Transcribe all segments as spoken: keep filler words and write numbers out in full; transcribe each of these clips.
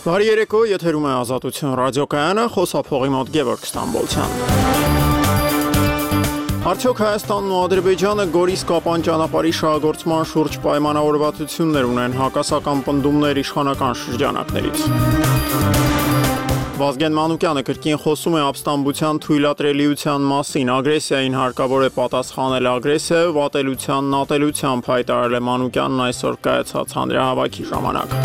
Բարի երեկո, եթերում է Ազատություն ռադիոկայանը, խոսափողի մոտ Գևորգ Ստամբոլցյան։ Արդյոք Հայաստանն ու Ադրբեջանը Գորիս-Կապան ճանապարհի շահագործման շուրջ պայմանավորվածություններ ունեն հակասական պնդումներ իշխանական շրջանակներից։ Վազգեն Մանուկյանը կրկին խոսում է ապստամբության թույլատրելիության մասին, ագրեսիային հարկավոր է պատասխանել ագրեսիայով, ատելությանն ատելությամբ հայտարարել է Մանուկյանն այսօր կայացած հանրահավաքի ժամանակ։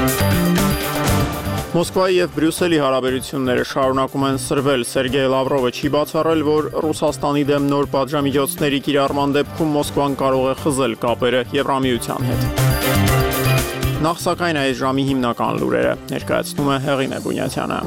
Մոսկվայի և Բրյուսելի հարաբերությունները շարունակում են սրվել, Սերգեյ Լավրովը չի բացառել, որ Ռուսաստանի դեմ նոր պատժամիջոցների կիրառման դեպքում Մոսկվան կարող է խզել կապերը Եվրամիության հետ։ Նախ սակայն այս ժամի հիմնական լուրերը ներկայացնում է Հեղինե Բունյաթյանը։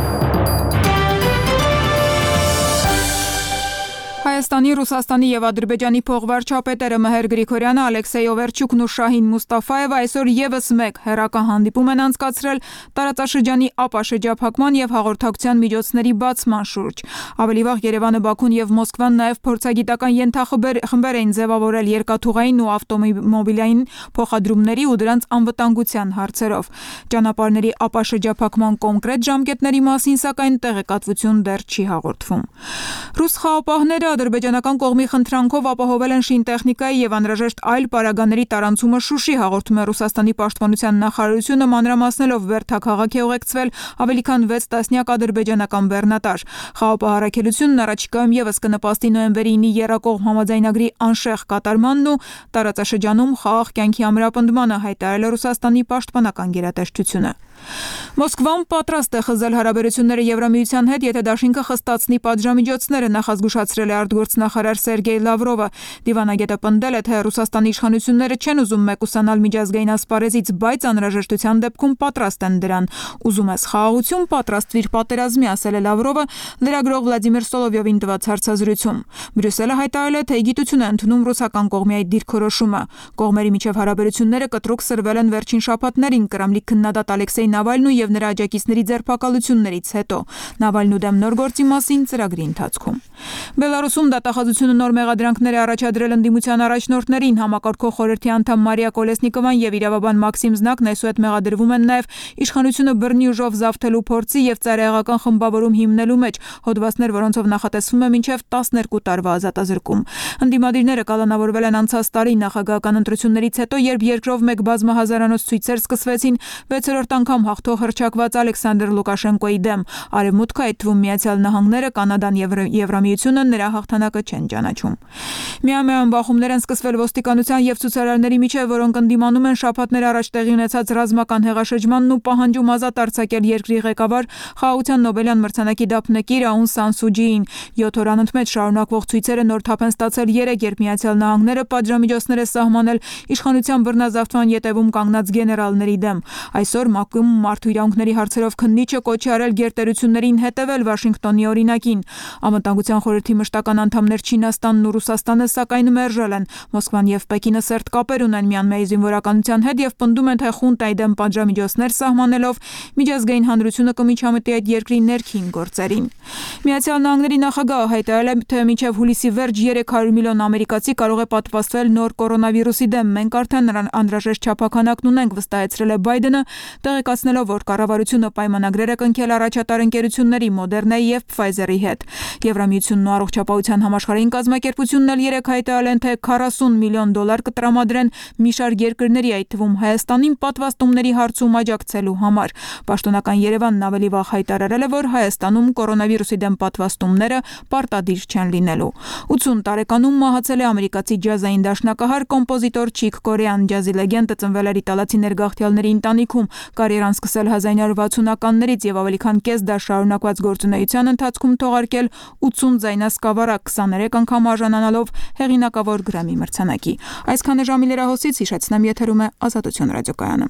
Հայաստանի, Ռուսաստանի և Ադրբեջանի փոխվարչապետերը Մեհեր Գրիգորյանը, Ալեքսեյ Օվերչուկն ու Շահին Մուստաֆայևը այսօր ևս մեկ հեռական հանդիպում են անցկացրել տարածաշրջանի ապաշրջափակման և հաղորդակցության միջոցների բացման շուրջ։ Ավելի վաղ Երևանը, Բաքուն և Մոսկվան նաև փորձագիտական ենթախմբեր էին ձևավորել երկաթուղային ու ավտոմոբիլային փոխադրումների ու դրանց անվտանգության հարցերով։ Ճանապարհների ապաշրջափակման կոնկրետ ժամկետների մասին, սակայն տեղեկատվություն դեռ չի հաղորդվում։ Ռուս խաղապահները ադրբեջանական կողմի խնդրանքով ապահովել են շինտեխնիկայի և անհրաժեշտ այլ պարագաների տարանցումը Շուշի, հաղորդում է Ռուսաստանի պաշտպանության նախարարությունը, մանրամասնելով Բերդաքաղաք է ուղեկցվել ավելի քան վեց տասնյակ ադրբեջանական բեռնատար։ Խաղապահ առաքելությունն առաջիկայում ևս կնպաստի նոյեմբերի ինի եռակողմ համաձայնագրի անշեղ կատարմանն ու տարածաշրջանում խաղաղ կյանքի ամրապնդմանը, հայտարարել է Ռուսաստանի պաշտպանական գերատեսչությունը։ Մոսկվան պատրաստ է խզել հարաբերությունները Եվրամիության հետ, եթե դաշինքը խստացնի պատժամիջոցները, նախազգուշացրել է արտգործնախարար Սերգեյ Լավրովը։ Դիվանագետը պնդել է, թե Ռուսաստանի իշխանությունները չեն ուզում մեկուսանալ միջազգային ասպարեզից, բայց անհրաժեշտության դեպքում պատրաստ են դրան։ Ուզում ես խաղաղություն, պատրաստվիր պատերազմի, ասել է Լավրովը լրագրող Վլադիմիր Սոլովյովին տված հարցազրույցում։ Բրյուսելը հայտարարել է, թե գիտություն է ընդունում ռուսական կողմի այդ դիրքորոշումը։ Կողմերի միջև հարաբերությունները կտրուկ սրվել են վերջին շաբաթներին Կրեմլի քննադատ Ալեքսեյ Նավալնու և նրա աջակիցների ձերբակալություններից հետո, Նավալնու դեմ նոր գործի մասին ծրագրի ընթացքում։ Բելարուսում դատախազությունը նոր մեղադրանքներ է առաջադրել ընդդիմության առաջնորդներին, համակարգող խորհրդի անդամ Մարիա Կոլեսնիկովան և իրավաբան Մաքսիմ Զնակն այսուհետ մեղադրվում են նաև իշխանությունը բռնի ուժով զավթելու փորձի և ծայրահեղական խմբավորում հիմնելու մեջ, հոդվածներ, որոնցով նախատեսվում է մինչև տասներկու տարվա ազատազրկում։ Ընդդիմադիրները կալանավորվել են անցած տարի նախագահական ընտրություններից հետո, երբ երկրով մեկ բազմահազարանոց ցույցեր սկսվեցին վեցերորդ անգամ հաղթող հռչակված Ալեքսանդր Լուկաշենկոյի դեմ։ Արևմուտքը, այդ թվում Միացյալ Նահանգները, Կանադան և Եվրամիությունը նրա հաղթանակը չեն ճանաչում։ Միամյա բախումներ են սկսվել ոստիկանության և ցուցարարների միջև, որոնք ընդդիմանում են շաբաթներ առաջ տեղի ունեցած ռազմական հեղաշրջմանն ու պահանջում ազատ արձակել երկրի ղեկավար, խաղաղության Նոբելյան մրցանակի դափնեկիր Աուն Սան Սուջիին։ Յոթ օր անընդմեջ շարունակվող ցույցերը նոր թափ են ստացել երեկ, երբ Միացյալ Նահանգները պատժամիջոցներ է սահմանել իշխանության բռնազավթման ետևում կանգնած գեներալների դեմ։ Այսօր ՄԱԿ-ում մարդու իրավունքների հարցերով քննիչը կոչ է արել գերտերություններին հետևել Վաշինգտոնի օրինակին։ Անվտանգության խորհրդի մշտական անդամներ Չինաստանն ու Ռուսաստանը սակայն մերժել են։ Մոսկվան և Պեկինը սերտ կապեր ունեն Մյանմարի զինվորականության հետ և պնդում են, թե խունտայի դեմ պատժամիջոցներ սահմանելով միջազգային հանրությունը կմիջամտի այդ երկրի ներքին գործերին։ Միացյալ Նահանգների նախագահը հայտարարել է, թե մինչև հուլիսի վերջ երեք հարյուր միլիոն ամերիկացի կարող է պատվաստվել նոր կորոնավիրուսի դեմ։ Մենք արդեն նրան անհրաժեշտ չափականակն ունենք, վստահեցրել է Բայդենը, տեղեկացնելով, որ կառավարությունը պայմանագրեր է կնքել առաջատար ընկերությունների Մոդերնայի և Pfizer-ի հետ։ Եվրամիությունն ու Առողջապահության համաշխարհային կազմակերպությունն էլ երեկ հայտարարել են, թե քառասուն միլիոն դոլար կտրամադրեն մի շարք երկրների, այդ թվում Հայաստանին, պատվաստումների հարցում աջակցելու համար։ Պաշտոնական Երևանն ավելի վաղ հայտարարել է, որ Հայաստանում կորոնավիրուսի դեմ պատվաստումները պարտադիր չեն լինելու։ ութուն տարեկանում մահացել է ամերիկացի ջազային դաշնակահար կոմպոզիտոր Չիկ Կորեան։ Ջազի լեգենդը ծնվել էր իտալացի ներգաղթյալների ընտանիքում, կարիերան սկսել հազար ինը հարյուր վաթսունականներից և ավելի քան կես դար շարունակված գործունեության ընթացքում թողարկել ութսուն ձայնասկավառակ, քսաներեք անգամ արժանանալով հեղինակավոր Գրեմի մրցանակի։ Այսքանը ժամի լրահոսից, հիշեցնեմ, եթերում է Ազատություն ռադիոկայանը։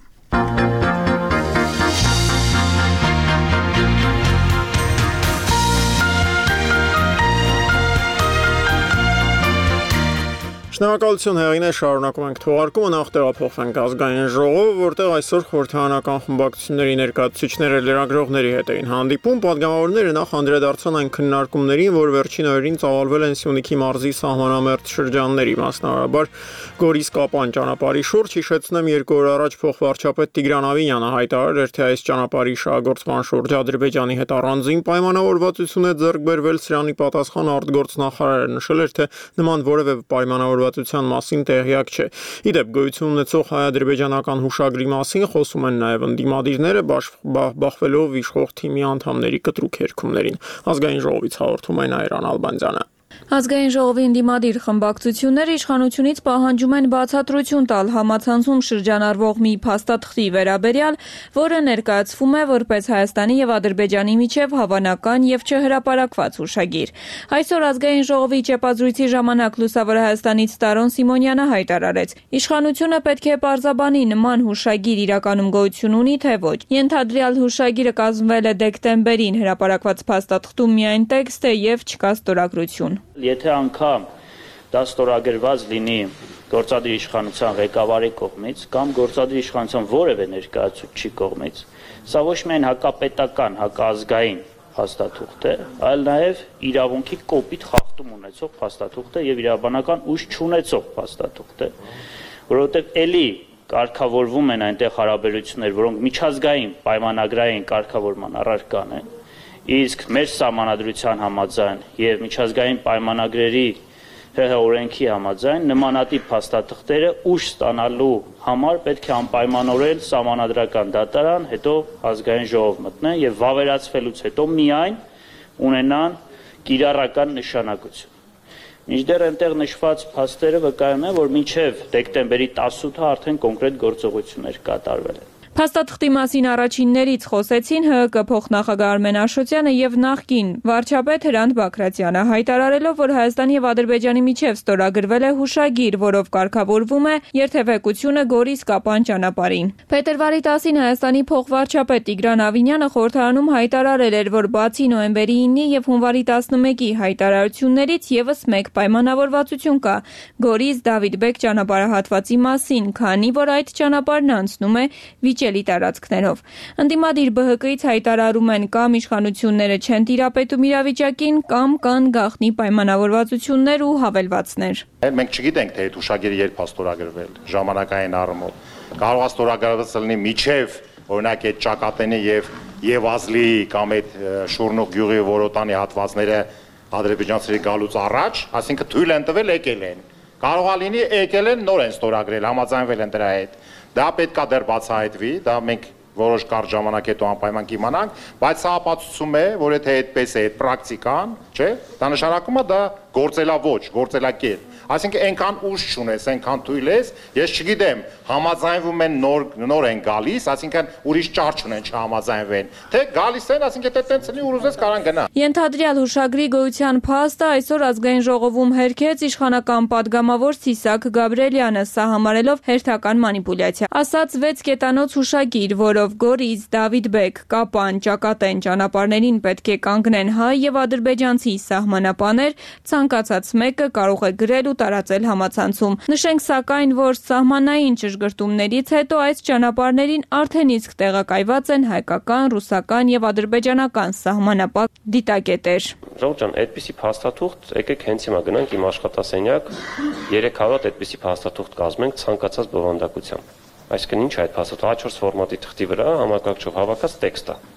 Շնորհակալություն հեղինե, շարունակում ենք թողարկումը, նախ տեղափոխվենք ազգային ժողով, որտեղ այսօր խորհրդարանական խմբակցությունների ներկայացուցիչները լրագրողների հետ էին հանդիպում, պատգամավորները նախ անդրադարձան այն քննարկումներին, որ վերջին օրերին ծավալվել են Սյունիքի մարզի սահմանամերձ շրջանների, մասնավորաբար Գորիս-Կապան ճանապարհի շուրջ։ Հիշեցնեմ, երկու օր առաջ փոխվարչապետ Տիգրան Ավինյանը հայտարարել էր, թե այս ճանապարհի շահագործման շուրջ Ադրբեջանի հետ առանձին պայմանավորվածություն է ձեռք բերվել, սրանի պատասխան արտգործնախարարը նշել էր, թե նման որևէ պայմանավորվածության մասին տեղյակ չէ։ Իդեպ գոյություն ունեցող հայ-ադրբեջանական հուշագրի մասին խոսում են նաև ընդդիմադիրները, բախվելով իշխող թիմի անդամների կտրուկ հերքումներին։ Ազգային ժողովից հաղորդում է Այրան Ալբանդյանը։ Ազգային ժողովի ընդդիմադիր խմբակցությունները իշխանությունից պահանջում են բացատրություն տալ համացանցում շրջանառվող մի փաստաթղթի վերաբերյալ, որը ներկայացվում է որպես Հայաստանի եւ Ադրբեջանի միջև հավանական եւ չհրապարակված հուշագիր։ Այսօր Ազգային ժողովի ճեպազրույցի ժամանակ Լուսավոր Հայաստանից Տարոն Սիմոնյանը հայտարարեց. իշխանությունը պետք է պարզաբանի նման հուշագիր իրականում գոյություն ունի թե ոչ։ Ենթադրյալ հուշագիրը կազմվել է դեկտեմբերին, հրապարակված փաստաթղթում միայն տեքստ է եւ չկա ստորագրություն։ Եթե անգամ դա ստորագրված լինի գործադիր իշխանության ղեկավարի կողմից կամ գործադիր իշխանության որևէ ներկայացուցչի կողմից, սա ոչ միայն հակապետական, հակազգային փաստաթուղթ է, այլ նաև իրավունքի կոպիտ խախտում ունեցող փաստաթուղթ է եւ իրավաբանական ուժ չունեցող փաստաթուղթ է, որովհետեւ ելի կարգավորվում են այնտեղ հարաբերություններ, որոնք միջազգային պայմանագրային կարգավորման առարկան են, իսկ մեր սահմանադրության համաձայն եւ միջազգային պայմանագրերի ՀՀ օրենքի համաձայն նմանատիպ փաստաթղթերը ուժ ստանալու համար պետք է անպայմանորեն սահմանադրական դատարան, հետո ազգային ժողով մտնեն եւ վավերացվելուց հետո միայն ունենան կիրառական նշանակություն։ Մինչդեռ այնտեղ նշված փաստերը վկայում են, որ մինչև դեկտեմբերի տասնութը արդեն կոնկրետ գործողություններ կատարվել են։ Փաստաթղթի մասին առաջիններից խոսեցին ՀՀԿ փոխնախագահ Արմեն Աշոտյանը եւ նախկին վարչապետ Հրանտ Բագրատյանը, հայտարարելով, որ Հայաստանի եւ Ադրբեջանի միջև ստորագրվել է հուշագիր, որով կարգավորվում է երթևեկությունը Գորիս-Կապան ճանապարհին։ Փետրվարի տասին Հայաստանի փոխվարչապետ Տիգրան Ավինյանը խորհրդարանում հայտարարել էր, որ բացի նոյեմբերի իննի եւ հունվարի տասնմեկի հայտարարություններից եւս մեկ պայմանավորվածություն կա Գորիս-Դավիթ Բեկ ճանապարհահատվածի մասին, քանի որ այդ ճանապարհն անցնում է վիճելի տարածքներով։ Ընդդիմադիր ԲՀԿ-ից հայտարարում են կամ իշխանությունները չեն տիրապետում իրավիճակին, կամ կան գաղտնի պայմանավորվածություններ ու հավելվածներ։ Մենք չգիտենք, թե այդ հուշագիրը երբ է ստորագրվել, ժամանակային առումով։ Կարող է ստորագրված լինի միջև, օրինակ այդ Ճակատենի եւ Եվազլի կամ այդ Շուրնուղ գյուղի Որոտանի հատվածները ադրբեջանցիների գալուց առաջ, այսինքն թույլ են տվել եկել են։ Կարող է լինի եկել են նոր են ստորագրել, համաձայնվել են դրա հետ։ Դա պետք է դեռ բացահայտվի, դա մենք որոշ կարճ ժամանակ հետո անպայման կիմանանք, բայց սա ապացուցում է, որ եթե այդպես է այդ պրակտիկան, չէ, դա նշանակում է դա գործելաոճ, գործելակերպ։ Այսինքն այնքան ուժ չունես, այնքան թույլ ես, ես չգիտեմ, համաձայնվում են նոր նոր են գալիս, այսինքն ուրիշ ճար չունեն չհամաձայնվեն, թե գալիս են, այսինքն դա տենց լինի ու ուզես կարան գնա։ Ենթադրյալ հուշագրի գոյության փաստը այսօր ազգային ժողովում հերքեց իշխանական падգամավոր Սիսակ Գաբրելյանը, սա համարելով հերթական մանիպուլյացիա։ Ասաց վեց կետանոց հուշագիր, որով Գորիս, Դավիթ Բեկ, Կապան, Ճակատեն ճանապարհներին պետք է կանգնեն հայ եւ ադրբեջանցի սահմանապաներ, ցանկացած մեկը կարող է գրել ու տարածել համացանցում։ Նշենք սակայն, որ սահմանային ճշգրտումներից հետո այս ճանապարհներին արդեն իսկ տեղակայված են հայկական, ռուսական եւ ադրբեջանական սահմանապատ դիտակետեր։ Ժողովուրդ ջան, այդպիսի փաստաթուղթ, եկեք հենց հիմա գնանք իմ աշխատասենյակ, երեք հավատ այդպիսի փաստաթուղթ կազմենք ցանկացած բովանդակությամբ։ Այսինքն ինչ է այդ փաստաթուղթը, ա չորս ֆորմատի թղթի վրա համակարգչով հավաքած տեքստ է,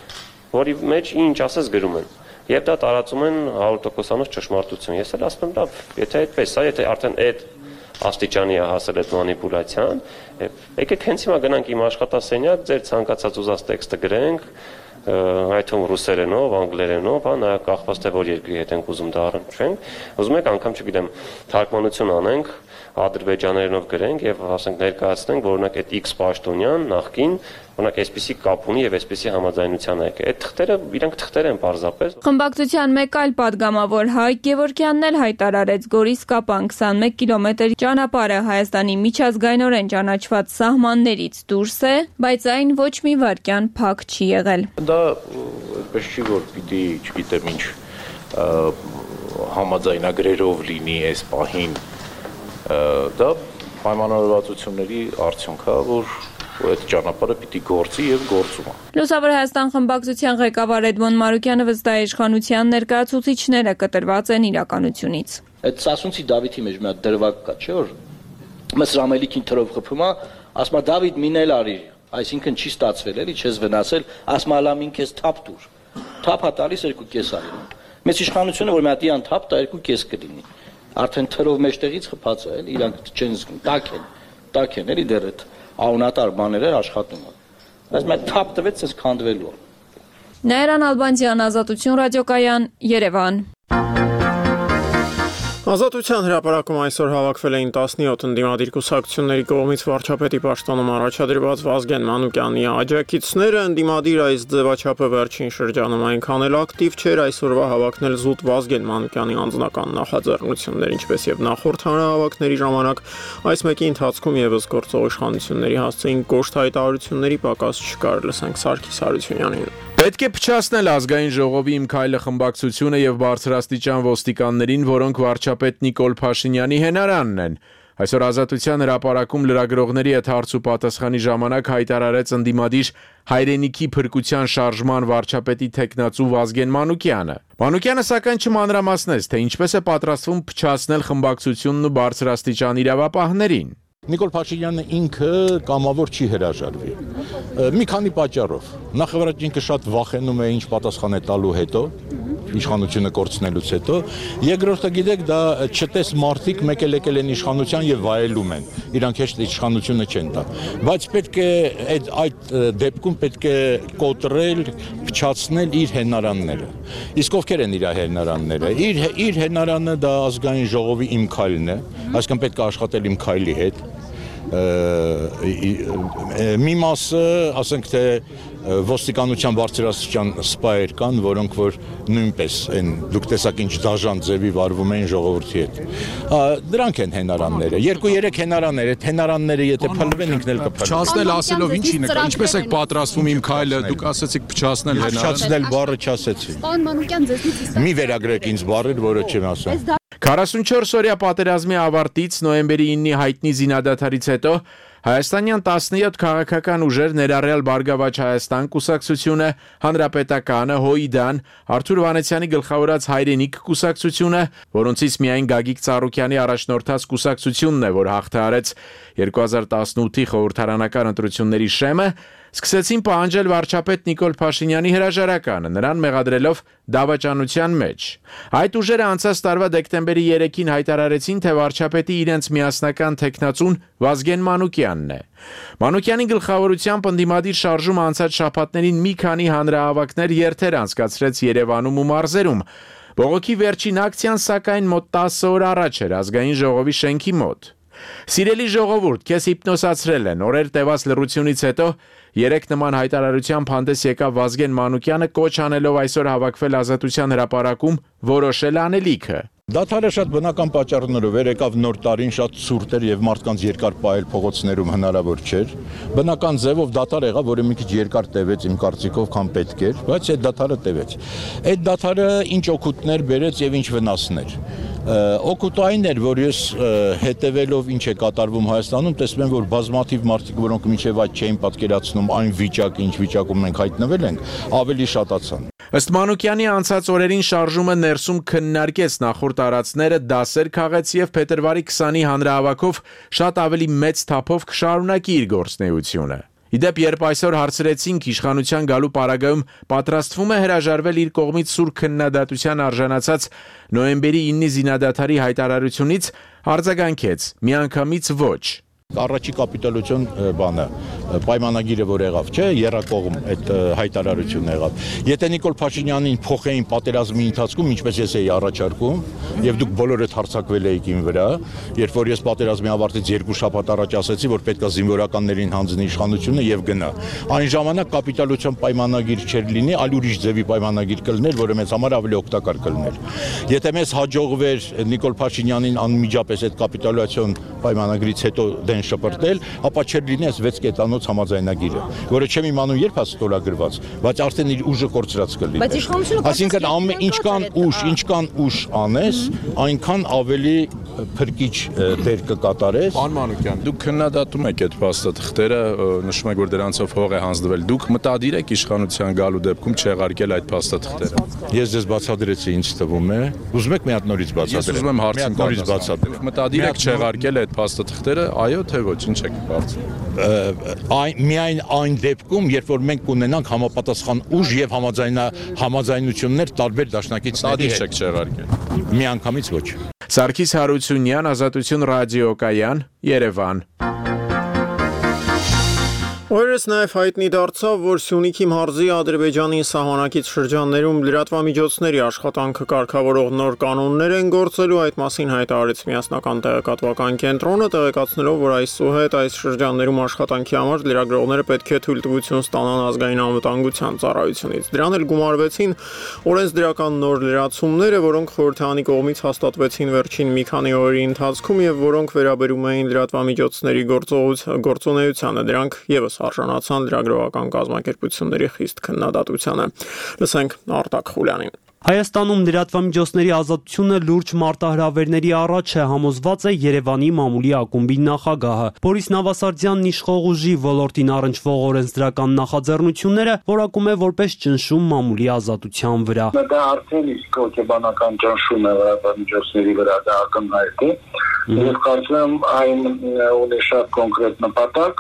որի մեջ ինչ ասես գրում են։ Եվ դա տարածում են հարյուր տոկոսանոց ճշմարտություն։ Ես էլ ասում եմ, լավ, եթե այդպես է, եթե արդեն այդ աստիճանի է հասել այդ մանիպուլյացիան, եկեք հենց հիմա գնանք իմ աշխատասենյակ, ձեր ցանկացած ուզած տեքստը գրենք, այդ թվում ռուսերենով, անգլերենով, հա, նաև կախված թե որ երկրի հետ ենք ուզում դա առնչվենք, ուզում եք անգամ չգիտեմ, թարգմանություն անենք, ադրբեջաներենով գրենք եւ ասենք ներկայացնենք, որ օրինակ այդ X պաշտոնյան նախքին օրինակ այսպիսի կապ ունի եւ այսպիսի համաձայնության է եկել։ Այդ թղթերը իրանք թղթեր են պարզապես։ Խմբակցության մեկ այլ падգամավոր Հայկ Գևորգյանն էլ հայտարարեց Գորիս-Կապան քսանմեկ կիլոմետր ճանապարհը Հայաստանի միջազգայինորեն ճանաչված սահմաններից դուրս է, բայց այն ոչ մի վայրկյան փակ չի եղել։ Դա այդպես չի, որ պիտի, չգիտեմ ինչ, համաձայնագրերով լինի այս պահին Դա պայմանավորվածությունների արդյունք է, որ այդ ճանապարհը պիտի գործի եւ գործում է։ Լուսավոր Հայաստան խմբակցության ղեկավար Էդմոն Մարուկյանը վստահ է իշխանության ներկայացուցիչները կտրված են իրականությունից։ Այդ Սասունցի Դավիթի մեջ մի հատ դրվագ կա, չէ՞ որ մս Ռամելիքին թրով խփում է, ասում է Դավիթ մինել արի, այսինքն չի ստացվել էլի, չես վնասել, ասում է լամին քեզ թափ դուր։ Թափ է տալիս երկու կես արի։ Մեծ իշխանությունը որ մի հատ իան թափ տա երկու կես կլինի։ Արդեն թրով մեջտեղից խփած է, էլի իրանք չեն զգում, տակ են, տակ են էլի դեռ այդ անունատար բաները աշխատում են։ Բայց մենք թափ տվեց ցես քանդվելու։ Նաիրան Ալբանդյան, Ազատություն ռադիոկայան, Երևան։ Ազատության հրապարակում այսօր հավաքվել էին տասնյոթ ընդդիմադիր կուսակցությունների կողմից վարչապետի պաշտոնում առաջադրված Վազգեն Մանուկյանի աջակիցները, ընդդիմադիր այս ձևաչափը վերջին շրջանում այնքան էլ ակտիվ չէր, այսօրվա հավաքնել զուտ Վազգեն Մանուկյանի անձնական նախաձեռնություններ, ինչպես եւ նախորդ հանրահավաքների ժամանակ, այս մեկի ընթացքում եւս գործող իշխանությունների հասցեին կոշտ հայտարարությունների պակաս չկար, լսենք Սարգիս Հարությունյանին։ Պետք է փչացնել ազգային ժողովի Իմ քայլը խմբակցությունը եւ բարձրաստիճան ոստիկաններին, որոնք վարչապետ Նիկոլ Փաշինյանի հենարանն են։ Այսօր Ազատության հրապարակում լրագրողների հետ հարց ու պատասխանի ժամանակ հայտարարեց ընդդիմադիր հայրենիքի փրկության շարժման վարչապետի թեկնածու Վազգեն Մանուկյանը։ Մանուկյանը սակայն չմանրամասնեց, թե ինչպես է պատրաստվում փչացնել խմբակցությունն ու բարձրաստիճան իրավապահներին։ Նիկոլ Փաշինյանը ինքը կամավոր չի հրաժարվի։ Մի քանի պատճառով։ Նախ եւ առաջ ինքը շատ վախենում է ինչ պատասխան է տալու հետո, իշխանությունը կորցնելուց հետո։ Երկրորդը գիտեք, դա չտես մարդիկ մեկ էլ եկել են իշխանության եւ վայելում են։ Իրանք հեշտ իշխանությունը չեն տա։ Բայց պետք է այդ այդ դեպքում պետք է կոտրել, փչացնել իր հենարանները։ Իսկ ովքեր են իր հենարանները։ Իր իր հենարանը դա ազգային ժողովի Իմ քայլն է, այսինքն պետք է աշխատել Իմ քայլի հետ։ Մի մասը, ասենք թե ոստիկանության բարձրաստիճան սպայեր կան, որոնք որ նույնպես են դուք տեսակ ինչ դաժան ձևի վարվում են ժողովրդի հետ։ Դրանք են հենարանները, երկու-երեք հենարաններ, այդ հենարանները եթե փլվեն ինքն էլ կփլվի։ Փչացնել ասելով ինչի նկա, ինչպես եք պատրաստվում Իմ քայլը, դուք ասացիք փչացնել հենարանը։ Փչացնել բառը չասեցի։ Պարոն Մանուկյան, ձեզնից Մի վերագրեք ինձ բառեր, որը չեմ ասում։ քառասունչորս օրյա պատերազմի ավարտից նոյեմբերի իննի հայտնի զինադադարից հետո Հայաստանյան տասնյոթ քաղաքական ուժեր ներառյալ Բարգավաճ Հայաստան կուսակցությունը, Հանրապետականը, Հոիդան, Արթուր Վանեցյանի գլխավորած Հայրենիք կուսակցությունը, որոնցից միայն Գագիկ Ծառուկյանի առաջնորդած կուսակցությունն է, որ հաղթահարեց երկու հազար տասնութի խորհրդարանական ընտրությունների շեմը, սկսեցին պահանջել վարչապետ Նիկոլ Փաշինյանի հրաժարականը, նրան մեղադրելով դավաճանության մեջ։ Այդ ուժերը անցած տարվա դեկտեմբերի երեքին հայտարարեցին, թե վարչապետի իրենց միասնական թեկնածուն Վազգեն Մանուկյանն է։ Մանուկյանի գլխավորությամբ ընդդիմադիր շարժումը անցած շաբաթներին մի քանի հանրահավաքներ երթեր անցկացրեց Երևանում ու մարզերում։ Բողոքի վերջին ակցիան սակայն մոտ տասը օր առաջ էր ազգային ժողովի շենքի մոտ։ Սիրելի ժողովուրդ, քեզ հիպնոսացրել են, օրեր տևած լռությունից հետո երեք նման հայտարարությամբ հանդես եկավ Վազգեն Մանուկյանը, կոչ անելով այսօր հավաքվել Ազատության հրապարակում որոշել անելիքը։ Դադարը շատ բնական պատճառներով էր, եկավ նոր տարին, շատ ցուրտ էր եւ մարդկանց երկար պահել փողոցներում հնարավոր չէր։ Բնական ձևով դադար եղավ, որը մի քիչ երկար տևեց իմ կարծիքով, քան պետք էր, բայց այդ դադարը տևեց։ Այդ դադարը ինչ օգուտներ բերեց եւ ինչ վնասներ։ Օգուտը այն էր, որ ես հետևելով ինչ է կատարվում Հայաստանում, տեսնում եմ, որ բազմաթիվ մարդիկ, որոնք մինչև այդ չէին պատկերացնում այն վիճակը, ինչ վիճակում մենք հայտնվել ենք, ավելի շատացան։ Ըստ Մանուկյանի անցած օրերին շարժումը ներսում քննարկեց նախորդ տարածքները, դասեր քաղեց եւ փետրվարի քսանի հանրահավաքով շատ ավելի մեծ թափով կշարունակի իր գործունեությունը։ Իդեպ, երբ այսօր հարցրեցինք իշխանության գալու պարագայում պատրաստվում է հրաժարվել իր կողմից սուր քննադատության արժանացած նոյեմբերի իննի զինադադարի հայտարարությունից, արձագանքեց՝ միանգամից ոչ։ Առաջի կապիտալություն բանը պայմանագիրը որ եղավ, չէ, երրակողմ այդ հայտարարությունն եղավ։ Եթե Նիկոլ Փաշինյանին փոխեին պատերազմի ընթացքում, ինչպես ես էի առաջարկում, եւ դուք բոլորդ հարձակվել եք իմ վրա, երբ որ ես պատերազմի ավարտից երկու շաբաթ առաջ ասացի, որ պետք է զինվորականներին հանձնի իշխանությունը եւ գնա։ Այն ժամանակ կապիտալության պայմանագիր չէր լինի, այլ ուրիշ ձևի պայմանագիր կլներ, որը մեզ համար ավելի օգտակար կլներ։ Եթե մեզ հաջողվեր Նիկոլ Փաշինյանին անմիջապես այդ կապիտալության պայմանագրից հետո շպրտել, ապա չէր լինի այս վեց կետանոց համաձայնագիրը, որը չեմ իմանում երբ է ստորագրված, բայց արդեն իր ուժը կորցրած կլինի։ Այսինքն ամեն ինչքան ուժ, ինչքան ուժ անես, այնքան ավելի փրկիչ դեր կկատարես։ Պարոն Մանուկյան, դուք քննադատում եք այդ փաստաթղթերը, նշում եք, որ դրանցով հող է հանձնվել։ Դուք մտադիր եք իշխանության գալու դեպքում չեղարկել այդ փաստաթղթերը։ Ես ձեզ բացատրեցի, ինձ թվում է։ Ուզում եք մի հատ նորից բացատրեմ։ Ես ուզում եմ հարցին նորից բացատրեմ։ Մտադիր եք չեղարկել այդ փաստաթղթերը, այո թե ոչ, ինչ եք կարծում։ Այն միայն այն դեպքում, երբ որ մենք կունենանք համապատասխան ուժ եւ համաձայնա համաձայնություններ տարբեր դաշնակիցների հետ։ Չեք չեղարկել։ Միանգամից ոչ։ Սարգիս Հարությունյան, Ազատություն ռադիոկայան, Երևան։ Օրերս նաև հայտնի դարձավ, որ Սյունիքի մարզի Ադրբեջանի սահմանակից շրջաններում լրատվամիջոցների աշխատանքը կարգավորող նոր կանոններ են գործելու, այդ մասին հայտարարեց Միասնական տեղեկատվական կենտրոնը, տեղեկացնելով, որ այսուհետ այս շրջաններում աշխատանքի համար լրագրողները պետք է թույլտվություն ստանան ազգային անվտանգության ծառայությունից։ Դրան էլ գումարվեցին օրենսդրական նոր լրացումները, որոնք խորհրդարանի կողմից հաստատվեցին վերջին մի քանի օրերի ընթացքում եւ որոնք վերաբերում էին լրատվամիջոցների գործունեությանը։ Դրանք եւս արժանացան լրագրողական կազմակերպությունների խիստ քննադատությանը։ Լսենք Արտակ Խուլյանին։ Հայաստանում լրատվամիջոցների ազատությունը լուրջ մարտահրավերների առաջ է, համոզված է Երևանի մամուլի ակումբի նախագահը։ Բորիս Նավասարդյանն իշխող ուժի ոլորտին առնչվող օրենսդրական նախաձեռնությունները որակում է որպես ճնշում մամուլի ազատության վրա։ Դա արդեն իսկ հոգեբանական ճնշում է լրատվամիջոցների վրա, դա ակնհայտ է։ Ես կարծում եմ այն ունի շատ կոնկրետ նպատակ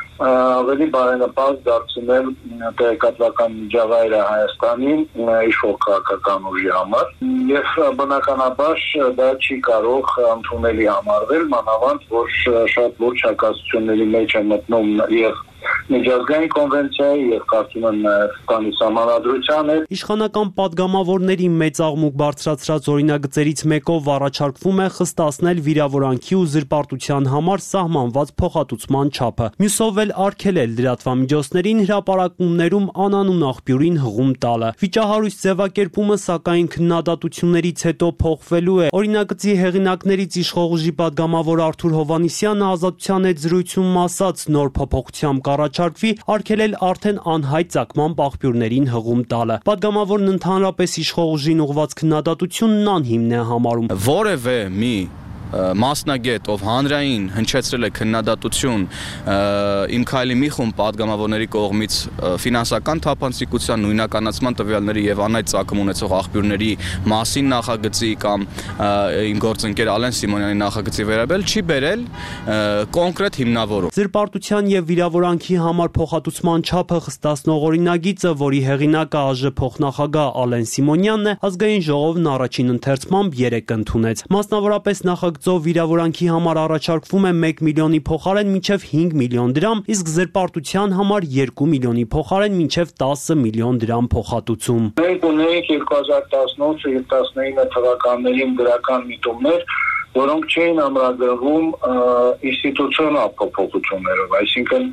ավելի բարենպաստ դարձնել տեղեկատվական միջավայրը Հայաստանին իշխող քաղաքական ուժի համար եւ բնականաբար դա չի կարող ընդունելի համարվել, մանավանդ որ շատ լուրջ հակասությունների մեջ է մտնում եւ միջազգային կոնվենցիայի եւ կարծում եմ Հայաստանի սահմանադրության հետ։ Իշխանական падգամավորների մեծ աղմուկ բարձրացրած օրինագծերից մեկով առաջարկվում է խստացնել վիրավորանքի ու զրպարտության համար սահմանված փոխհատուցման չափը։ Մյուսով էլ արգելել լրատվամիջոցներին հրապարակումներում անանուն աղբյուրին հղում տալը։ Վիճահարույց ձևակերպումը սակայն քննադատություններից հետո փոխվելու է։ Օրինագծի հեղինակներից իշխող ուժի падգամավոր Արթուր Հովհաննիսյանը Ազատության հետ զրույցում ասաց, նոր փոփոխությամբ առաջարկվի արգելել արդեն անհայտ ծագման աղբյուրներին հղում տալը։ Պատգամավորն ընդհանրապես իշխող ուժին ուղղված քննադատությունն անհիմն է համարում։ Որևէ մի մասնագետ, ով հանրային հնչեցրել է քննադատություն իմ քայլի մի խումբ падգամավորների կողմից ֆինանսական թափանցիկության, նույնականացման տվյալների եւ անհայտ ծագում ունեցող աղբյուրների մասին նախագծի կամ իմ գործընկեր Ալեն Սիմոնյանի նախագծի վերաբերել չի բերել կոնկրետ հիմնավորում։ Զրպարտության եւ վիրավորանքի համար փոխհատուցման չափը խստացնող օրինագիծը, որի հեղինակը ԱԺ փոխնախագահ Ալեն Սիմոնյանն է, ազգային ժողովն առաջին ընթերցմամբ երեք ընդունեց։ Մասնավորապես նախագծով վիրավորանքի համար առաջարկվում է մեկ միլիոնի փոխարեն մինչև հինգ միլիոն դրամ, իսկ զրպարտության համար երկու միլիոնի փոխարեն մինչև տասը միլիոն դրամ փոխհատուցում։ Մենք ունենք երկու հազար տասնութ եւ տասնինը թվականներին դրական միտումներ, որոնք չէին ամրագրվում ինստիտուցիոնալ փոփոխություններով, այսինքն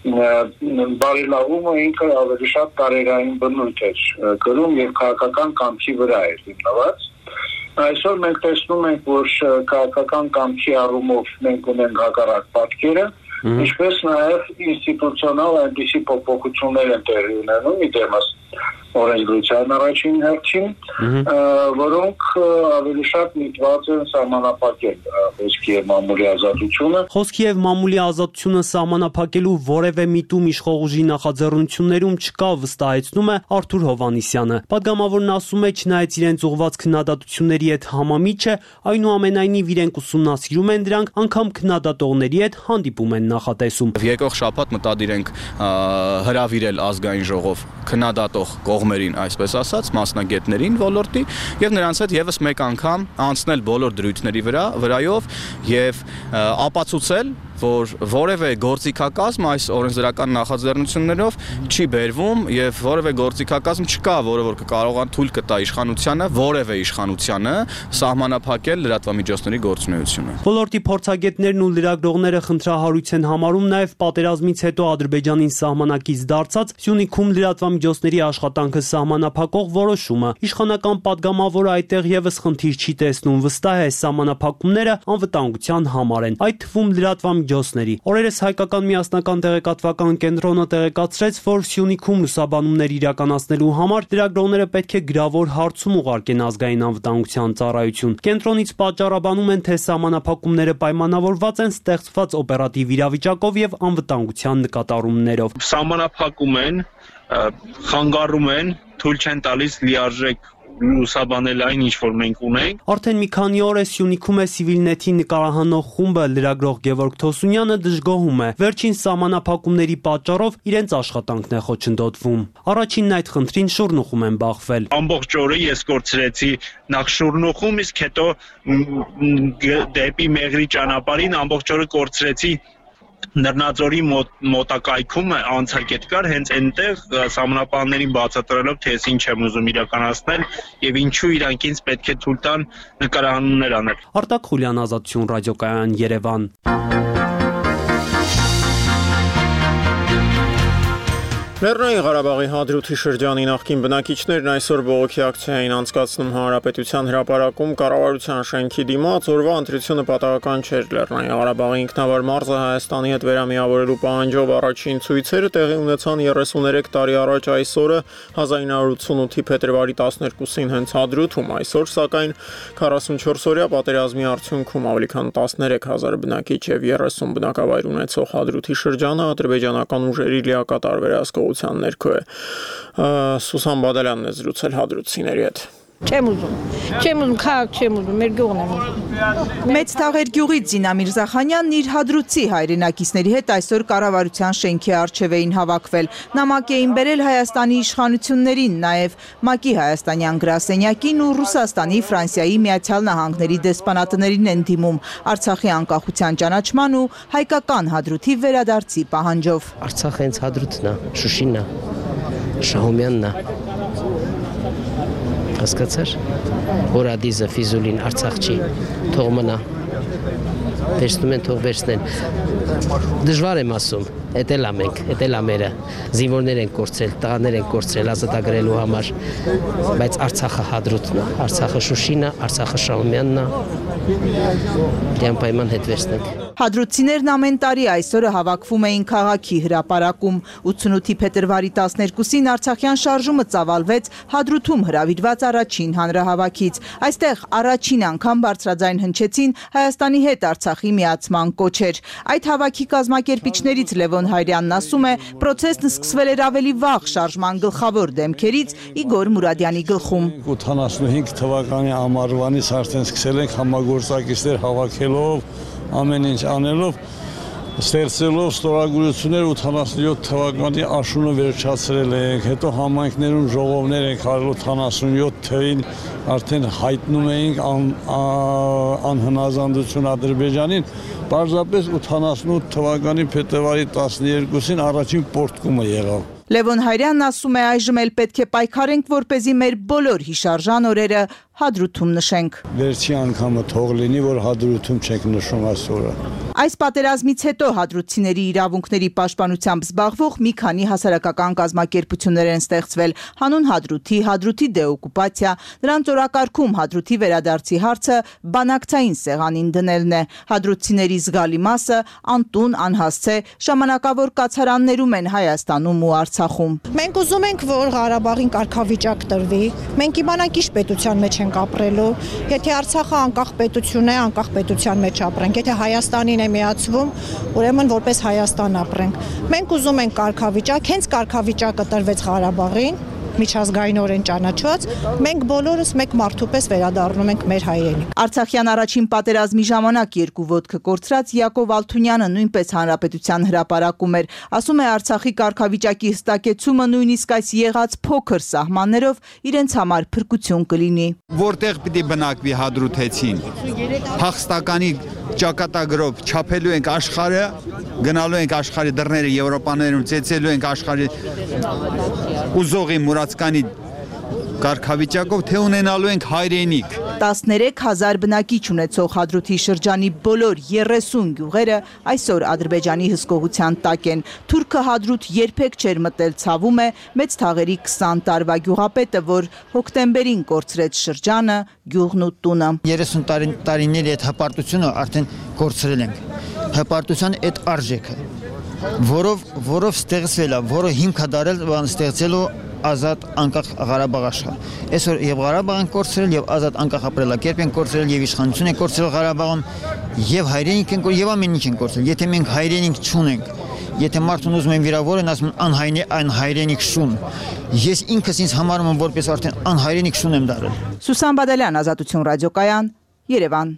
բարելավումը ինքը ավելի շատ տարերային բնույթ էր կրում եւ քաղաքական կամքի վրա էր հիմնված։ Այսօր մենք տեսնում ենք, որ քաղաքական կամքի առումով մենք ունենք հակառակ պատկերը, ինչպես նաև ինստիտուցիոնալ այնպիսի փոփոխություններ են տեղի ունենում, իդեմս օրենսդրության առաջին հերթին, որոնք ավելի շատ միտված են սահմանափակել խոսքի եւ մամուլի ազատությունը։ Խոսքի եւ մամուլի ազատությունը սահմանափակելու որևէ միտում իշխող ուժի նախաձեռնություններում չկա, վստահեցնում է Արթուր Հովհաննիսյանը։ Պատգամավորն ասում է, չնայած իրենց ուղղված քննադատությունների հետ համամիջ է, այնուամենայնիվ իրենք ուսումնասիրում են դրանք, անգամ քննադատողների հետ հանդիպում են նախատեսում։ Եկող շաբաթ մտադիր ենք հրավիրել ազգային ժողով քննադատող կողմերին, այսպես ասած, մասնագետներին ոլորտի եւ նրանց հետ եւս մեկ անգամ անցնել բոլոր դրույթների վրա, վրայով եւ ապացուցել, որ որևէ գործիքակազմ այս օրենսդրական նախաձեռնություններով չի բերվում եւ որևէ գործիքակազմ չկա, որը որ կկարողան թույլ կտա իշխանությանը, որևէ իշխանությանը սահմանափակել լրատվամիջոցների գործունեությունը։ Ոլորտի փորձագետներն ու լրագրողները խնդրահարույց են համարում նաեւ պատերազմից հետո Ադրբեջանին սահմանակից դարձած Սյունիքում լրատվամիջոցների աշխատանքը սահմանափակող որոշումը։ Իշխանական падգամավորը այդտեղ եւս խնդիր չի տեսնում, վստահ է, սահմանափակումները անվտանգության համար են։ Այդ թվում լրատվամիջոցների միջոցների։ Օրերս հայկական միասնական տեղեկատվական կենտրոնը տեղեկացրեց, որ Սյունիքում լուսաբանումներ իրականացնելու համար լրագրողները պետք է գրավոր հարցում ուղարկեն ազգային անվտանգության ծառայություն։ Կենտրոնից պատճառաբանում են, թե սահմանափակումները պայմանավորված են ստեղծված օպերատիվ իրավիճակով եւ անվտանգության նկատառումներով։ Սահմանափակում են, խանգարում են, թույլ չեն տալիս լիարժեք լուսաբանել այն, ինչ որ մենք ունենք։ Արդեն մի քանի օր է Սյունիքում է Civilnet-ի նկարահանող խումբը, լրագրող Գևորգ Թոսունյանը դժգոհում է։ Վերջին սահմանափակումների պատճառով իրենց աշխատանքն է խոչընդոտվում։ Առաջինն այդ խնդրին շուրնուխում են բախվել։ Ամբողջ օրը ես կորցրեցի նախ շուրնուխում, իսկ հետո դեպի Մեղրի ճանապարհին ամբողջ օրը կորցրեցի Նռնաձորի մոտակայքում անցակետ կար, հենց այնտեղ սահմանապահներին բացատրելով, թե ես ինչ եմ ուզում իրականացնել եւ ինչու իրանք ինձ պետք է թույլ տան նկարահանումներ անել։ Արտակ Խուլյան, Ազատություն ռադիոկայան, Երևան։ Լեռնային Ղարաբաղի Հադրութի շրջանի նախկին բնակիչներն այսօր բողոքի ակցիա էին անցկացնում Հանրապետության հրապարակում կառավարության շենքի դիմաց։ Օրվա ընտրությունը պատահական չէր։ Լեռնային Ղարաբաղի ինքնավար մարզը Հայաստանի հետ վերամիավորելու պահանջով առաջին ցույցերը տեղի ունեցան երեսուներեք տարի առաջ այսօրը հազար ինը հարյուր ութսունութի փետրվարի տասներկուսին հենց Հադրութում։ Այսօր սակայն քառասունչորս-օրյա պատերազմի արդյունքում ավելի քան տասներեք հազար բնակիչ եւ երեսուն բնակավայր ունեցող Հադրութի շրջանը ադրբեջանական ուժերի լիակատար վերահսկողության ներքո է։ Սուսան Բադալյանն է զրուցել հադրութցիների հետ։ Չեմ ուզում, չեմ ուզում, քաղաք չեմ ուզում, մեր գյուղն եմ ուզում։ Մեծ Թաղեր գյուղից Զինա Միրզախանյանն իր հադրութցի հայրենակիցների հետ այսօր կառավարության շենքի առջև էին հավաքվել։ Նամակ էին բերել Հայաստանի իշխանություններին, նաև ՄԱԿ-ի հայաստանյան գրասենյակին ու Ռուսաստանի, Ֆրանսիայի, Միացյալ Նահանգների դեսպանատներին են դիմում Արցախի անկախության ճանաչման ու հայկական հադրութի վերադարձի պահանջով։ Արցախը հենց հադրութն է, Շուշինն է, Շահումյանն է։ Հասկացար, Հորադիզը, Ֆիզուլին, Արցախ չի, թող մնա, վերցնում են, թող վերցնեն, դժվար եմ ասում, էդ էլ ամենք, էդ էլ ամերը, զինվորներ են կորցրել, տղաներ են կորցրել ազատագրելու համար, բայց Արցախը հադրութն է, Արցախը Շուշինն է, Արցախը Շահումյանն է, անպայման հետ վերցնենք։ Հադրութցիներն ամեն տարի այսօրը հավաքվում էին քաղաքի հրապարակում։ ութսունութի փետրվարի տասներկուսին Արցախյան շարժումը ծավալվեց Հադրութում հրավիրված առաջին հանրահավաքից։ Այստեղ առաջին անգամ բարձրաձայն հնչեցին Հայաստանի հետ Արցախի միացման կոչեր։ Այդ հավաքի կազմակերպիչներից Լևոն Հայրյանն ասում է, պրոցեսն սկսվել էր ավելի վաղ շարժման գլխավոր դեմքերից Իգոր Մուրադյանի գլխում։ ութանասունհինգ թվականի ամառվանից արդեն սկսել ենք համագործակիցներ հավաքելով, ամեն ինչ անելով, ստեղծելով ստորագրություններ ութանասունյոթ թվականի աշունը վերջացրել ենք, հետո համայնքներում ժողովներ ենք արել ութանասունյոթ թվին արդեն հայտնում էինք անհնազանդություն Ադրբեջանին, պարզապես ութանասունութ թվականի փետրվարի տասներկուսին առաջին պորտկումը եղավ։ Լևոն Հայրյանն ասում է այժմ էլ պետք է պայքարենք, որպեսզի մեր բոլոր հիշարժան օրերը Հադրութում նշենք։ Վերջի անգամը թող լինի, որ Հադրութում չենք նշում այսօրը։ Այս պատերազմից հետո հադրութցիների իրավունքների պաշտպանությամբ զբաղվող մի քանի հասարակական կազմակերպություններ են ստեղծվել։ Հանուն Հադրութի, Հադրութի դեօկուպացիա, նրանց օրակարգում Հադրութի վերադարձի հարցը բանակցային սեղանին դնելն է։ Հադրութցիների զգալի մասը անտուն, անհասցե, ժամանակավոր կացարաններում են Հայաստանում ու Արցախում։ Մենք ուզում ենք, որ Ղարաբաղին կարգավիճակ տրվի։ Մենք իմանանք ինչ պետության մեջ ենք ապրելու։ Եթե Արցախը անկախ պետություն է, անկախ պետության մեջ ապրենք։ Եթե Հայաստանին է միացվում, ուրեմն որպես Հայաստան ապրենք։ Մենք ուզում ենք կարգավիճակ, հենց կարգավիճակը տրվեց Ղարաբաղին, միջազգայինորեն ճանաչված, մենք բոլորս մեկ մարդու պես վերադառնում ենք մեր հայրենիք։ Արցախյան առաջին պատերազմի ժամանակ երկու ոտքը կորցրած Յակով Ալթունյանը նույնպես հանրապետության հրապարակում էր, ասում է Արցախի կարգավիճակի հստակեցումը նույնիսկ այս եղած փոքր սահմաններով իրենց համար փրկություն կլինի։ Որտեղ պիտի բնակվի հադրութեցին, փախստականի ճակատագրով չափելու ենք աշխարհը, գնալու ենք աշխարհի դռները Եվրոպաներում, ծեծելու ենք աշխարհի ուզողի մուրացկանի կարգավիճակով, թե ունենալու ենք հայրենիք։ տասներեք հազար բնակիչ ունեցող Հադրութի շրջանի բոլոր երեսուն գյուղերը այսօր Ադրբեջանի հսկողության տակ են։ Թուրքը Հադրութ երբեք չէր մտել, ցավում է մեծ թաղերի քսան տարվա գյուղապետը, որ հոկտեմբերին կորցրեց շրջանը, գյուղն ու տունը։ երեսուն տարիների այդ հպարտությունը արդեն կորցրել ենք։ Հպարտության այդ արժեքը, որով որով ստեղծվել է, որը հիմք է դարել ստեղծելու ազատ անկախ Ղարաբաղ աշխարհ։ Այսօր եւ Ղարաբաղն կորցրել եւ ազատ անկախ ապրելակերպ են կորցրել եւ իշխանություն են կորցրել Ղարաբաղում եւ հայրենիք են կորցրել եւ ամեն ինչ են կորցրել։ Եթե մենք հայրենիք չունենք, եթե մարդուն ուզում են վիրավորեն, ասում են անհայրենի անհայրենիք շուն։ Ես ինքս ինձ համարում եմ որպես արդեն անհայրենիք շուն եմ դարել։ Սուսան Բադալյան, Ազատություն ռադիոկայան, Երևան։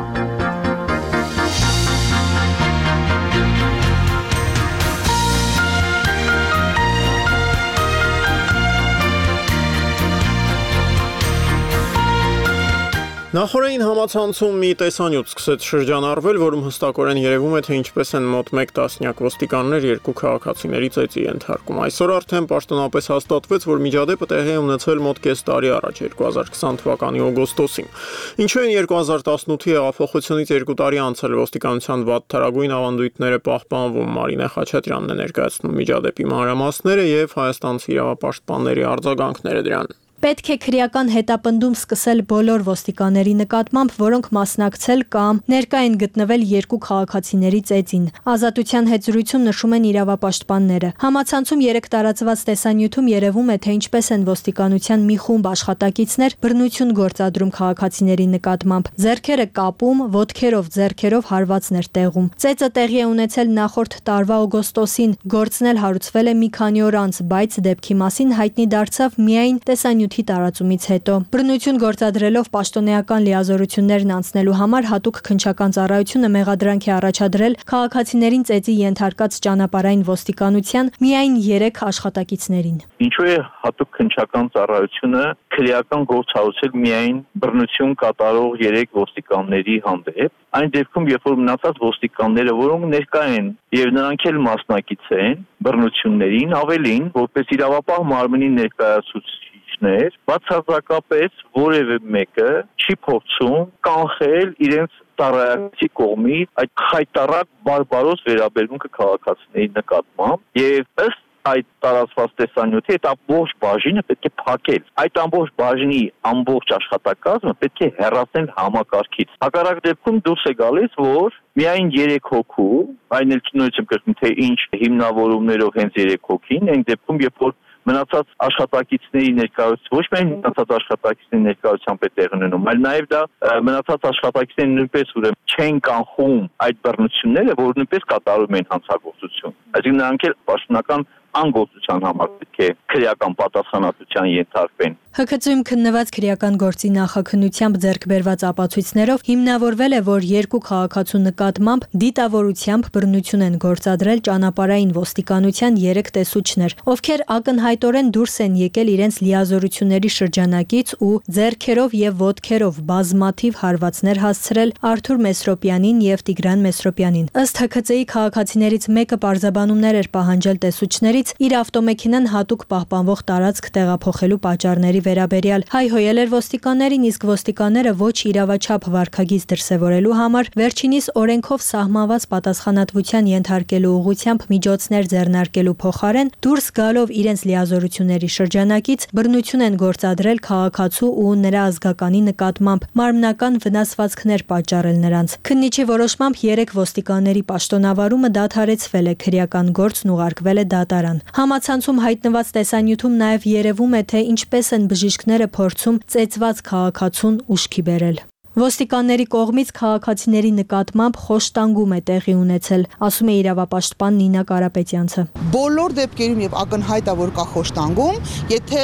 Նախորդին համացանցում մի տեսանյութ սկսեց շրջանառվել, որում հստակորեն երևում է, թե ինչպես են մոտ մեկ տասնյակ ոստիկաններ երկու քաղաքացիների ծեծի ենթարկում։ Այսօր արդեն պաշտոնապես հաստատվեց, որ միջադեպը տեղի է ունեցել մոտ կես տարի առաջ, երկու հազար քսան թվականի օգոստոսին։ Ինչու են երկու հազար տասնութի հեղափոխությունից երկու տարի անցել ոստիկանության վատթարագույն ավանդույթները պահպանվում։ Մարինե Խաչատրյանն է ներկայացնում միջադեպի մանրամասները եւ հայաստանցի իրավապաշտպանների արձագանքները դրան։ Պետք է քրեական հետապնդում սկսել բոլոր ոստիկանների նկատմամբ, որոնք մասնակցել կամ ներկա են գտնվել երկու քաղաքացիների ծեծին։ Ազատության հետ զրույցում նշում են իրավապաշտպանները։ Համացանցում երեք տարածված տեսանյութում երևում է, թե ինչպես են ոստիկանության մի խումբ աշխատակիցներ բռնություն գործադրում քաղաքացիների նկատմամբ։ Ձեռքերը կապում, ոտքերով, ձեռքերով հարվածներ տեղում։ Ծեծը տեղի է ունեցել նախորդ տարվա օգոստոսին, գործն էլ հարուցվել է մի քանի օր անց, բայց դեպքի մասին հայտնի դարձավ միայն տեսանյութ տարածումից հետո։ Բռնություն գործադրելով պաշտոնեական լիազորություններն անցնելու համար հատուկ քննչական ծառայությունը մեղադրանք է առաջադրել քաղաքացիներին ծեծի ենթարկած ճանապարհային ոստիկանության միայն երեք աշխատակիցներին։ Ինչու է հատուկ քննչական ծառայությունը քրեական գործ հարուցել միայն բռնություն կատարող երեք ոստիկանների հանդեպ, այն դեպքում, երբ որ մնացած ոստիկանները, որոնք ներկա են եւ նրանք էլ մասնակից են բռնություններին, ավելին, որպես իրավապահ մարմնի ներկայացուցիչներ, բացարձակապես որևէ մեկը չի փորձում կանխել իրենց ծառայակցի կողմից այդ խայտառակ բարբարոս վերաբերմունքը քաղաքացիների նկատմամբ եւ ըստ այդ տարածված տեսանյութի այդ ամբողջ բաժինը պետք է փակել։ Այդ ամբողջ բաժնի ամբողջ աշխատակազմը պետք է հեռացնել համակարգից։ Հակառակ դեպքում դուրս է գալիս, որ միայն երեք հոգու, այն էլ նույնիսկ կրկին թե ինչ հիմնավորումներով հենց երեք հոգին, այն դեպքում երբ որ մնացած աշխատակիցների ներկայությամբ ոչ միայն մնացած աշխատակիցների ներկայությամբ է տեղ ունենում, այլ նաև դա մնացած աշխատակիցները նույնպես ուրեմն չեն կանխում այդ բռնությունները, որ նույնպես կատարում են հանցագործություն։ Այսինքն նրանք էլ պաշտոնական անգործության համար պետք է քրեական պատասխանատվության ենթարկվեն։ Հ K C-ում քննված քրեական գործի նախաքննությամբ ձեռք բերված ապացույցներով հիմնավորվել է, որ երկու քաղաքացու նկատմամբ դիտավորությամբ բռնություն են գործադրել ճանապարհային ոստիկանության երեք տեսուչներ, ովքեր ակնհայտորեն դուրս են եկել իրենց լիազորությունների շրջանակից ու ձեռքերով եւ ոտքերով բազմաթիվ հարվածներ հասցրել Արթուր Մեսրոպյանին եւ Տիգրան Մեսրոպյանին։ Ըստ Հ K C-ի քաղաքացիներից մեկը պարզաբանումներ էր պահանջել տեսուչներից իր ավտոմեքենան հատուկ պահպանվող տարածք տեղափոխելու պատճառների վերաբերյալ հայհոյել էր ոստիկաններին, իսկ ոստիկանները ոչ իրավաչափ վարքագիծ դրսևորելու համար վերջինիս օրենքով սահմանված պատասխանատվության ենթարկելու ուղղությամբ միջոցներ ձեռնարկելու փոխարեն դուրս գալով իրենց լիազորությունների շրջանակից բռնություն են գործադրել քաղաքացու ու նրա ազգականի նկատմամբ, մարմնական վնասվածքներ պատճառել նրանց։ Քննիչի որոշմամբ երեք ոստիկանների պաշտոնավարումը դադարեցվել է, քրեական գործն ուղարկվել է դատարան։ Համացանցում հայտնված տեսանյութում նաև երևում է, թե ինչպես են բժիշկները փորձում ծեծված քաղաքացուն ուշքի բերել։ Ոստիկանների կողմից քաղաքացիների նկատմամբ խոշտանգում է տեղի ունեցել, ասում է իրավապաշտպան Նինա Կարապետյանցը։ Բոլոր դեպքերում եւ ակնհայտ է, որ կա խոշտանգում, եթե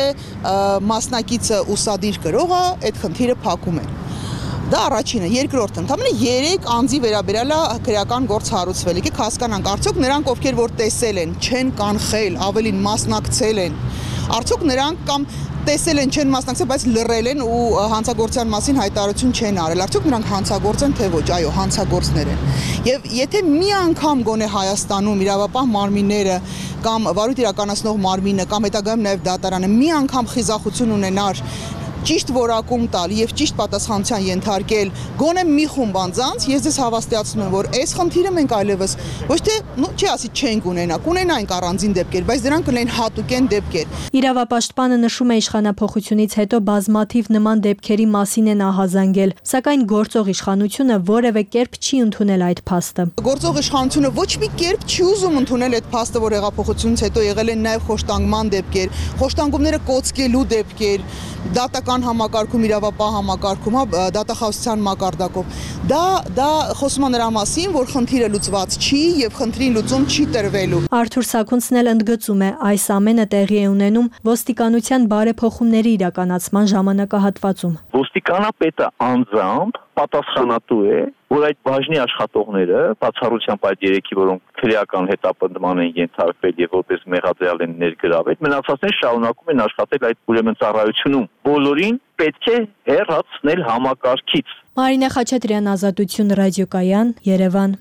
մասնակիցը ուսադիր կրող է, այդ խնդիրը փակում են։ Դա առաջինը, երկրորդը, ընդհանրապես երեք անձի վերաբերյալ քրեական գործ հարուցվել։ Եկեք հասկանանք, արդյոք նրանք, ովքեր որ տեսել են, չեն կանխել, ավելին մասնակցել են, արդյոք նրանք կամ տեսել են, չեն մասնակցել, բայց լռել են ու հանցագործության մասին հայտարարություն չեն արել, արդյոք նրանք հանցագործ են, թե ոչ, այո, հանցագործներ են։ Եվ եթե մի անգամ գոնե Հայաստանում իրավապահ մարմինները կամ վարույթ իրականացնող մարմինը կամ հետագայում նաև դատարանը մի անգամ խիզախություն ունենար ճիշտ որակում տալ եւ ճիշտ պատասխանության ենթարկել գոնե մի խումբ անձանց, ես ձեզ հավաստիացնում եմ, որ այս խնդիրը մենք այլևս ոչ թե, ну, չի ասի չենք ունենա, կունենայինք առանձին դեպքեր, բայց դրանք կլինեն հատուկեն դեպքեր։ Իրավապաշտպանը նշում է իշխանափոխությունից հետո բազմաթիվ նման դեպքերի մասին են ահազանգել, սակայն գործող իշխանությունը որևէ կերպ չի ընդունել այդ փաստը։ Գործող իշխանությունը ոչ մի կերպ չի ուզում ընդունել այդ փաստը, որ հեղափոխությունից հետո եղել են նաև խոշտանգման դեպքեր, խոշտանգումները կոծկելու դեպքեր, դատական համակարգում, իրավապահ համակարգում, դատախազության մակարդակով։ Դա դա խոսում է նրա մասին, որ խնդիրը լուծված չի եւ խնդրին լուծում չի տրվելու։ Արթուր Սաքունցն էլ ընդգծում է, այս ամենը տեղի է ունենում ոստիկանության բարեփոխումների իրականացման ժամանակահատվածում։ Ոստիկանապետը անձամբ պատասխանատու է, որ այդ բաժնի աշխատողները, բացառությամբ այդ երեքի, որոնք քրեական հետապնդման են ենթարկվել եւ որպես մեղադրյալ են ներգրավել, մնացածները շարունակում են աշխատել այդ ուրեմն ծառայությունում։ Բոլորին պետք է հեռացնել համակարգից։ Մարինե Խաչատրյան, Ազատություն, Ռադիոկայան, Երևան։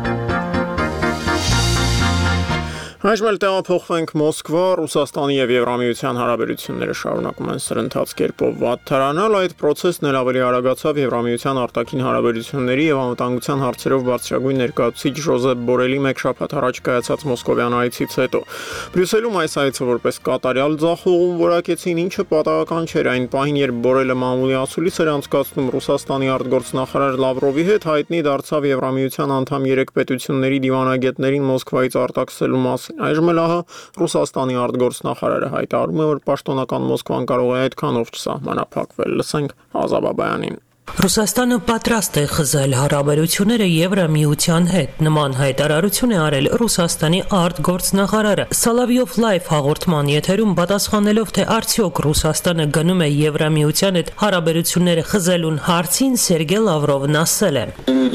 Այժմ էլ տեղափոխվենք Մոսկվա, Ռուսաստանի եւ Եվրամիության հարաբերությունները շարունակում են սրընթաց կերպով վատթարանալ, այդ process-ն էլ ավելի արագացավ Եվրամիության արտաքին հարաբերությունների եւ անվտանգության հարցերով բարձրագույն ներկայացուցիչ Ժոզեփ Բորելի մեկ շաբաթ առաջ կայացած մոսկովյան այցից հետո։ Բրյուսելում այս այցը որպես կատարյալ ձախողում որակեցին, ինչը պատահական չէր այն պահին, երբ Բորելը մամուլի ասուլիս էր անցկացնում Ռուսաստանի արտգործնախարար Լավրովի հետ, հայտնի դարձավ Եվրամիության անդամ երեք պետությունների դիվանագետներին Մոսկվայից արտաքսելու մասին։ Այժմ էլ ահա Ռուսաստանի արտգործնախարարը հայտարարում է, որ պաշտոնական Մոսկվան կարող է այդքանով չսահմանափակվել։ Լսենք Ազա Բաբայանին։ Ռուսաստանը պատրաստ է խզել հարաբերությունները Եվրամիության հետ։ Նման հայտարարություն է արել Ռուսաստանի արտգործնախարարը։ Սալավյով լայվ հաղորդման եթերում պատասխանելով, թե արդյոք Ռուսաստանը գնում է Եվրամիության հետ հարաբերությունները խզելուն հարցին, Սերգեյ Լավրովն ասել է.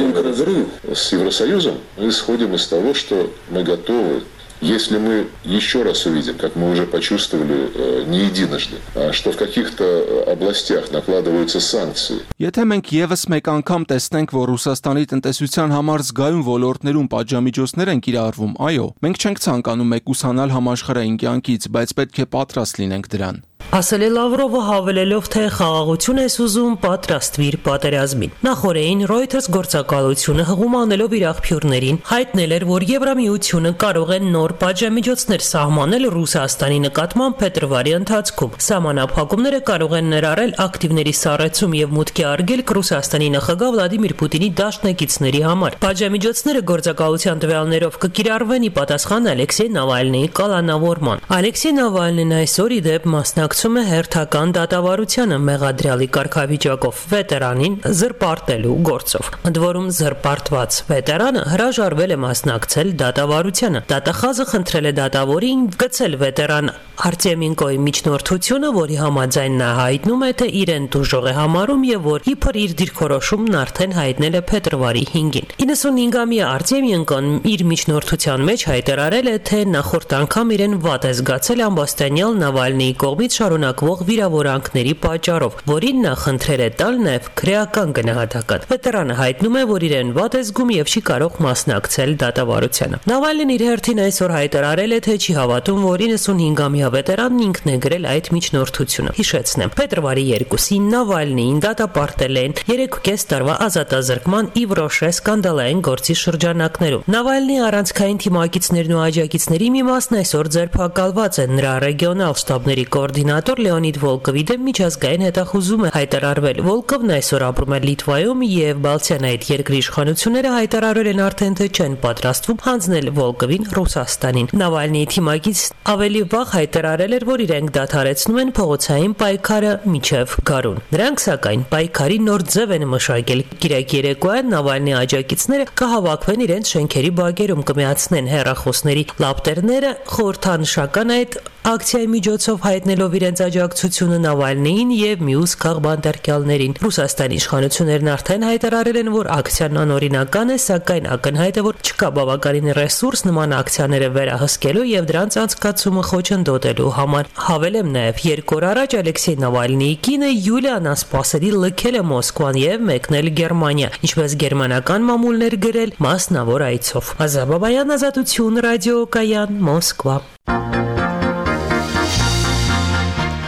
Если мы еще раз увидим, как мы уже почувствовали э, не единожды, что в каких-то областях накладываются санкции. Եթե մենք եւս մեկ անգամ տեսնենք, որ Ռուսաստանի տնտեսության համար զգայուն ոլորտներում պատժամիջոցներ են կիրառվում, այո, մենք չենք ցանկանում մեկուսանալ համաշխարհային կյանքից, բայց պետք է պատրաստ լինենք դրան։ Ասել է Լավրովը, հավելելով, թե խաղաղություն ես ուզում, պատրաստվիր պատերազմին։ Նախորդին Reuters գործակալությունը հղում անելով իր աղբյուրներին հայտնել էր, որ Եվրամիությունը կարող է նոր պատժամիջոցներ սահմանել Ռուսաստանի նկատմամբ փետրվարի ընթացքում։ Սահմանափակումները կարող են ներառել ակտիվների սառեցում եւ մուտքի արգելք Ռուսաստանի նախագահ Վլադիմիր Պուտինի դաշնակիցների համար։ Պատժամիջոցները գործակալության տվյալներով կկիրառվեն ի պատասխան Ալեքսեյ Նավալնիի կալանավորման։ Ալեքսեյ Նավալնին այսօր ի դեպ մասնակցում է հերթական դատավարությանը մեղադրյալի կարգավիճակով վետերանին զրպարտելու գործով։ Ընդ որում զրպարտված վետերանը հրաժարվել է մասնակցել դատավարությանը։ Դատախազը խնդրել է դատավորին գցել վետերան Արտեմենկոյի միջնորդությունը, որի համաձայն նա հայտնում է, թե իրեն դժող է համարում եւ որ իբր իր դիրքորոշումն արդեն հայտնել է փետրվարի հինգին։ իննսունհինգամյա Արտեմենկոն իր միջնորդության մեջ հայտարարել է, թե նախորդ անգամ իրեն վատ է զգացել ամբաստանյալ Նավալնիի կողմից շարունակվող վիրավորանքների պատճառով, որին նա խնդրել է տալ նաև քրեական գնահատական։ Վետերանը հայտնում է, որ իրեն վատ է զգում եւ չի կարող մասնակցել դատավարությանը։ Նավալնին իր հերթին այսօր հայտարարել է, թե չի հավատում, որ իննսունհինգամյա վետերանն ինքն է գրել այդ միջնորդությունը։ Հիշեցնեմ, փետրվարի երկուսին Նավալնիին դատապարտել են երեք ու կես տարվա ազատազրկման Իվրոշե սկանդալային գործի շրջանակներում։ Նավալնիի առանցքային թիմակիցներն ու աջակիցների մի մասն այսօր ձերբակալված են։ Նրա ռեգիոնալ շտաբների կոորդինատոր Լեոնիդ Վոլկովի դեմ միջազգային հետախուզում է հայտարարվել։ Վոլկովն այսօր ապրում է Լիտվայում եւ Բալտյան այդ երկրի իշխանությունները հայտարարել են արդեն, թե չեն պատրաստվում հանձնել Վոլկովին Ռուսաստանին։ Նավալնիի թիմակից ավելի վաղ հայտարարել էր, որ իրենք դադարեցնում են փողոցային պայքարը միջև գարուն։ Նրանք սակայն պայքարի նոր ձև են մշակել։ Կիրակի երեկոյան Նավալնիի աջակիցները կհավաքվեն իրենց շենքերի բակերում, կմիացնեն հեռախոսների լապտերները, խորհրդանշական այդ ակցիայի միջոցով հայտնելով իրենց աջակցությունը Նավալնիին եւ մյուս քաղբանտարկյալներին։ Ռուսաստանի իշխանություններն արդեն հայտարարել են, որ ակցիան անօրինական է, սակայն ակնհայտ է, որ չկա բավականին ռեսուրս նման ակցիաները վերահսկելու եւ դրանց անցկացումը խոչընդոտելու համար։ Հավելեմ նաեւ երկու օր առաջ Ալեքսեյ Նավալնիի կինը Յուլիան անսպասելի լքել է Մոսկվան եւ մեկնել Գերմանիա, ինչպես գերմանական մամուլներ գրել մասնավոր այցով։ Ազա Բաբայան, Ազատություն, Ռադիոկայան, Մոսկվա։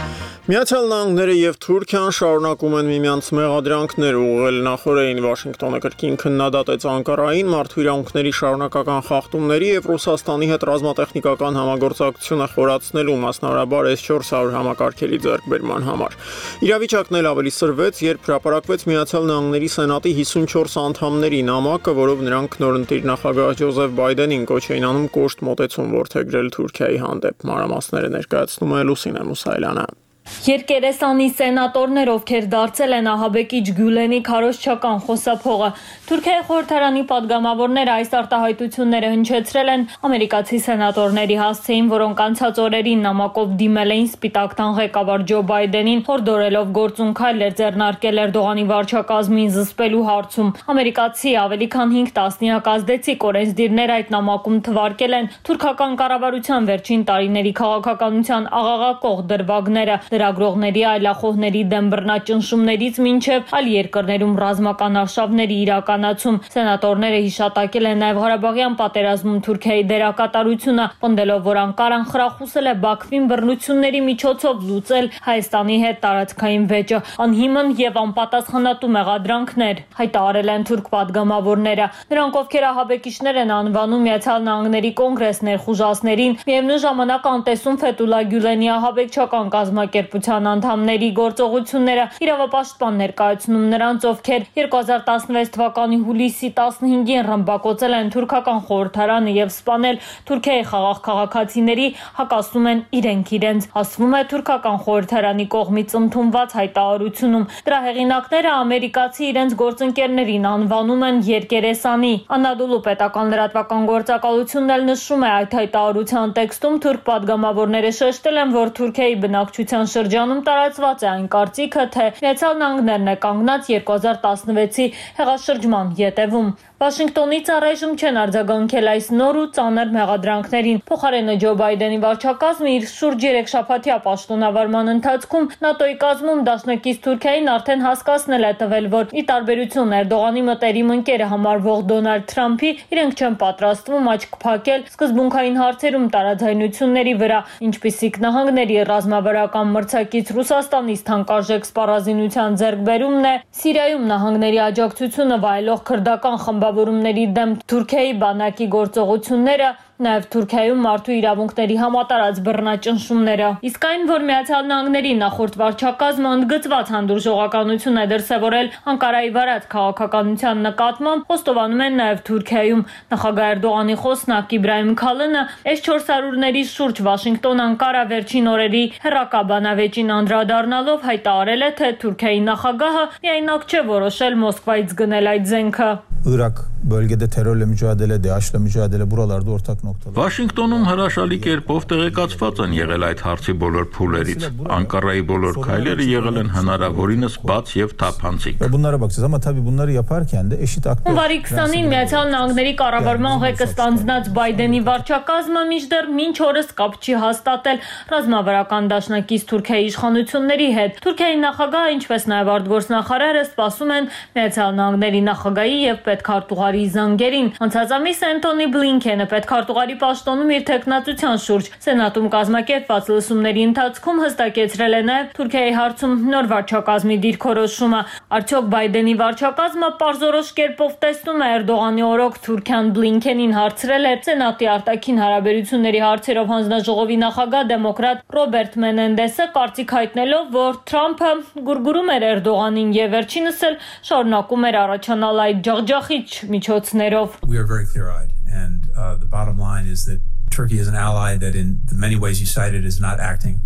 Միացյալ Նահանգները եւ Թուրքիան շարունակում են միմյանց մեղադրանքներ ուղղել նախորդին Վաշինգտոնը կրկին քննադատեց Անկարային մարդու իրավունքների շարունակական խախտումների եւ Ռուսաստանի հետ ռազմատեխնիկական համագործակցությունը խորացնելու մասնավորաբար էս չորս հարյուր համակարգերի ձեռքբերման համար։ Իրավիճակն էլ ավելի սրվեց, երբ հրապարակվեց Միացյալ Նահանգների Սենատի հիսունչորս անդամների նամակը, որով նրանք նորընտիր նախագահ Ջոզեֆ Բայդենին կոչ էին անում կոշտ մոտեցում որդեգրել Թուրքիայի հանդեպ։ Մանրամասները ներկայացնում է Լուսինե Մուսայելյանը։ Երկերեսանի սենատորներ, ովքեր դարձել են ահաբեկիչ Գյուլենի քարոզչական խոսափողը, Թուրքիայի խորհրդարանի падգամավորները այս արտահայտությունները հնչեցրել են ամերիկացի սենատորների հասցեին, որոնք անցած օրերին նամակով դիմել էին Սպիտակ տան ղեկավար Ջո Բայդենին, հորդորելով գործուն քայլեր ձեռնարկել Էրդողանի վարչակազմին զսպելու հարցում։ Ամերիկացի ավելի քան հինգ տասնյակ ազդեցիկ օրենսդիրներ այդ նամակում թվարկել են թուրքական կառավարության վերջին տարիների քաղաքականության աղաղակող դրվագները, լրագրողների, այլախոհների դեմ բռնաճնշումներից մինչև այլ երկրներում ռազմական արշավների իրականացում։ Սենատորները հիշատակել են նաև Ղարաբաղյան պատերազմում Թուրքիայի դերակատարությունը, պնդելով, որ Անկարան խրախուսել է Բաքվին բռնությունների միջոցով լուծել Հայաստանի հետ տարածքային վեճը, անհիմն եւ անպատասխանատու մեղադրանքներ հայտարարել են թուրք падգամավորները։ Նրանք, ովքեր ահաբեկիչներ են անվանում Միացյալ Նահանգների կոնգրես ներխուժածներին, միևնույն ժամանակ անտեսում Ֆեթուլա Գյուլենի ահաբեկչական կազմակերպության անդամների գործողությունները, իրավապաշտպան ներկայացնում նրանց, ովքեր երկու հազար տասնվեց թվականի հուլիսի տասնհինգին ռմբակոծել են թուրքական խորհրդարանը եւ սպանել Թուրքիայի խաղաղ քաղաքացիների, հակասում են իրենք իրենց, ասվում է թուրքական խորհրդարանի կողմից ընդունված հայտարարությունում։ Դրա հեղինակները ամերիկացի իրենց գործընկերներին անվանում են երկերեսանի։ Անադոլու պետական լրատվական գործակալությունն էլ նշում է այդ հայտարարության տեքստում թուրք падգամավորները շեշտել են, որ Թուրքիայի բնակչության շրջանում տարածված է այն կարծիքը, թե Միացյալ Նահանգներն է կանգնած երկու հազար տասնվեցի հեղաշրջման ետևում։ Վաշինգտոնից առայժմ չեն արձագանքել այս նոր ու ծանր մեղադրանքներին։ Փոխարենը Ջո Բայդենի վարչակազմը իր շուրջ երեք շաբաթյա պաշտոնավարման ընթացքում ՆԱՏՕ-ի կազմում դաշնակից Թուրքիային արդեն հասկացնել է տվել, որ ի տարբերություն Էրդողանի մտերիմ ընկերը համարվող Դոնալդ Թրամփի, իրենք չեն պատրաստվում աչք փակել սկզբունքային հարցերում տարաձայնությունների վրա, ինչպիսիք նահանգների ռազմավարական մրցակից Ռուսաստանից թանկարժեք սպառազինության ձեռքբերումն է, Սիրիայում նահանգների աջակցությունը վայելող քրդական խմբավորումների դեմ Թուրքիայի բանակի գործողությունները, նաև Թուրքիայում մարդու իրավունքների համատարած բռնաճնշումները։ Իսկ այն, որ Միացյալ Նահանգների նախորդ վարչակազմը ընդգծված հանդուրժողականություն է դրսևորել Անկարայի վարած քաղաքականության նկատմամբ, խոստովանում են նաև Թուրքիայում։ Նախագահ Էրդողանի խոսնակ Իբրահիմ Քալենը էս չորս հարյուրների շուրջ Վաշինգտոն-Անկարա վերջին օրերի հեռակա բանավեճին անդրադառնալով հայտարարել է, թե Թուրքիայի նախագահը միայնակ չէ որոշել Մոսկվայից գնել այդ զենքը։ Irak bölgede terörle mücadele, DAEŞ'le mücadele buralarda ortak noktalar. Վաշինգտոնում հրաշալի կերպով տեղեկացված են եղել այդ հարցի բոլոր փուլերից։ Անկարայի բոլոր քայլերը եղել են հնարավորինս բաց եւ թափանցիկ։ Bunlara bakacağız ama tabii bunları yaparken de eşit aktör. Հունվարի քսանին Միացյալ Նահանգների կառավարման ղեկը ստանձնած Բայդենի վարչակազմը մինչդեռ մինչ օրս կապ չի հաստատել ռազմավարական դաշնակից Թուրքիայի իշխանությունների հետ։ Թուրքիայի նախագահը, ինչպես նաև արտգործնախարարը սպասում են Միացյալ Նահանգների նախագահի եւ պետքարտուղարի զանգերին։ Անցած ամիս Անտոնի Բլինքենը պետքարտուղարի պաշտոնում իր տեխնացության շուրջ Սենատում կազմակերպված լսումների ընթացքում հստակեցրել է նաև Թուրքիայի հարցում նոր վարչակազմի դիրքորոշումը։ Արդյոք Բայդենի վարչակազմը պարզորոշ կերպով տեսնում է Էրդողանի օրոք Թուրքիան Բլինքենին հարցրել է Սենատի արտաքին հարաբերությունների հարցերով հանձնաժողովի նախագահ դեմոկրատ Ռոբերտ Մենենդեսը կարծիք հայտնելով, որ Թրամփը գուրգուրում էր Էրդողանին եւ վերջինս էլ շարունակում էր առաջանալ այդ ջախջախիչ միջոցներով։ We are very clear-eyed and uh, the bottom line is that Turkey is an ally that in the many ways you cited is not acting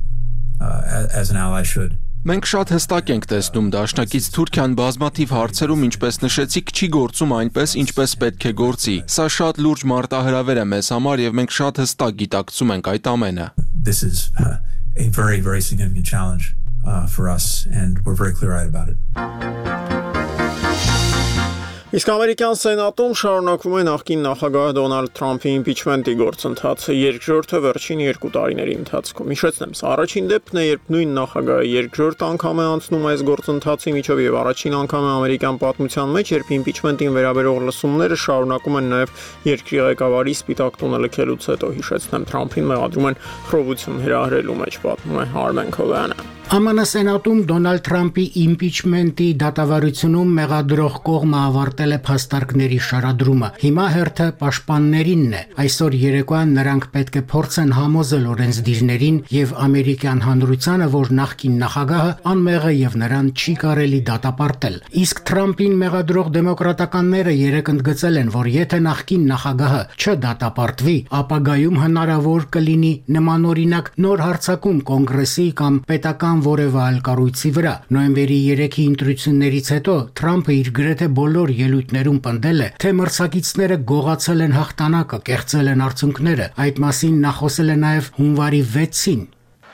uh, as an ally should. Մենք շատ հստակ ենք տեսնում դաշնակից Թուրքիան բազմաթիվ հարցերում, ինչպես նշեցիք, չի գործում այնպես, ինչպես պետք է գործի։ Սա շատ լուրջ մարտահրավեր է մեզ համար եւ մենք շատ հստակ գիտակցում ենք այդ ամենը։ This is uh, a very very significant challenge uh, for us and we're very clear-eyed about it. Իսկ ամերիկյան սենատում շարունակվում է նախկին նախագահ Դոնալդ Թրամփի իմպիչմենտի գործընթացը երկրորդը վերջին երկու տարիների ընթացքում։ Հիշեցնեմ, սա առաջին դեպքն է, երբ նույն նախագահը երկրորդ անգամ է անցնում այս գործընթացի միջով եւ առաջին անգամ է ամերիկյան պատմության մեջ, երբ իմպիչմենտին վերաբերող լսումները շարունակում են նաեւ երկրի ղեկավարի սպիտակ տունը լքելուց հետո։ Հիշեցնեմ, Թրամփին մեղադրում են խռովություն հրահրելու մեջ, պատմում է Արմեն Քոլյանը։ Է մ ն սենատում Դոնալդ Թրամփի իմպիչմենտի դատավարությունում մեղադրող կողմը ավարտել է փաստարկների շարադրումը։ Հիմա հերթը պաշտպաններինն է։ Այսօր երեկոյան նրանք պետք է փորձեն համոզել օրենսդիրներին եւ ամերիկյան հանրությանը, որ նախկին նախագահը անմեղ է եւ նրան չի կարելի դատապարտել։ Իսկ Թրամփին մեղադրող դեմոկրատականները երեկ ընդգծել են, որ եթե նախկին նախագահը չդատապարտվի, ապագայում հնարավոր կլինի նմանօրինակ նոր հարձակում կոնգրեսի կամ պետական որևէ այլ կառույցի վրա։ Նոյեմբերի երեքի ընտրություններից հետո Թրամփը իր գրեթե բոլոր ելույթներում պնդել է, թե մրցակիցները գողացել են հաղթանակը, կեղծել են արդյունքները։ Այդ մասին նա խոսել է նաև հունվարի վեցին։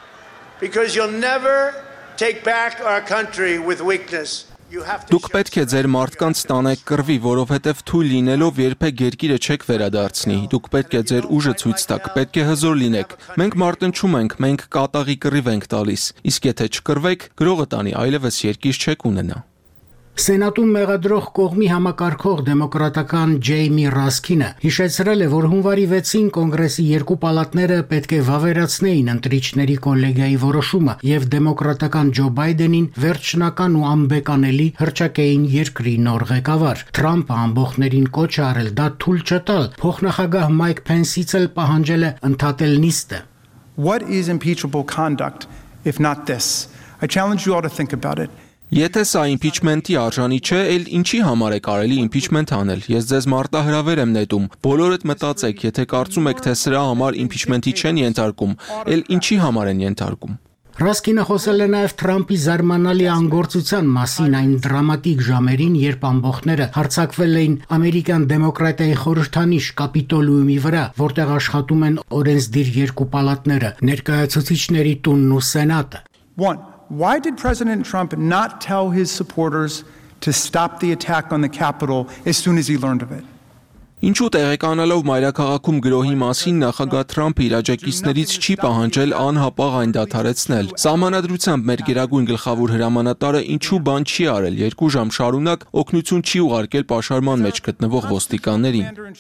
Because you'll never take back our country with weakness. Դուք պետք է ձեր մարդկանց տանեք կռվի, որովհետև թույլ լինելով երբեք երկիրը չեք վերադարձնի։ Դուք պետք է ձեր ուժը ցույց տաք, պետք է հզոր լինեք։ Մենք մարտնչում ենք, մենք կատաղի կռիվ ենք տալիս։ Իսկ եթե չկռվեք, գրողը տանի, այլևս երկիր չեք ունենա։ Սենատում մեղադրող կողմի համակարգող դեմոկրատական Ջեյմի Ռասքինը հիշեցրել է, որ հունվարի վեցին կոնգրեսի երկու պալատները պետք է վավերացնեին ընտրիչների կոլեգիայի որոշումը եւ դեմոկրատական Ջո Բայդենին վերջնական ու անբեկանելի հրճակեին երկրի նոր ղեկավար։ Թրամփը ամբողջներին կոչ է արել դա թույլ չտալ։ Փոխնախագահ Մայք Փենսից էլ պահանջել է ընդհատել նիստը։ What is impeachable conduct if not this? I challenge you all to think about it. Եթե սա իմպիչմենտի արժանի չէ, էլ ինչի համար է կարելի իմպիչմենտ անել։ Ես ձեզ մարտահրավեր եմ նետում։ Բոլորդ մտածեք, եթե կարծում եք, թե սրա համար իմպիչմենտի չեն ենթարկում, էլ ինչի համար են ենթարկում։ Ռասկինը խոսել է նաև Թրամփի զարմանալի անգործության մասին այն դրամատիկ ժամերին, երբ ամբողջները հարձակվել էին ամերիկյան դեմոկրատիայի խորհրդանիշ Կապիտոլիումի վրա, որտեղ աշխատում են օրենսդիր երկու պալատները, ներկայացուցիչների տունն ու սենատը։ One, why did President Trump not tell his supporters to stop the attack on the Capitol as soon as he learned of it? Ինչու տեղեկանալով մայրաքաղաքում գրոհի մասին նախագահ Թրամփը իր աջակիցներից չի պահանջել անհապաղ այն դադարեցնել։ Սահմանադրությամբ մեր գերագույն գլխավոր հրամանատարը ինչու բան չի արել, երկու ժամ շարունակ օգնություն չի ուղարկել պաշարման մեջ գտնվող ոստիկաններին։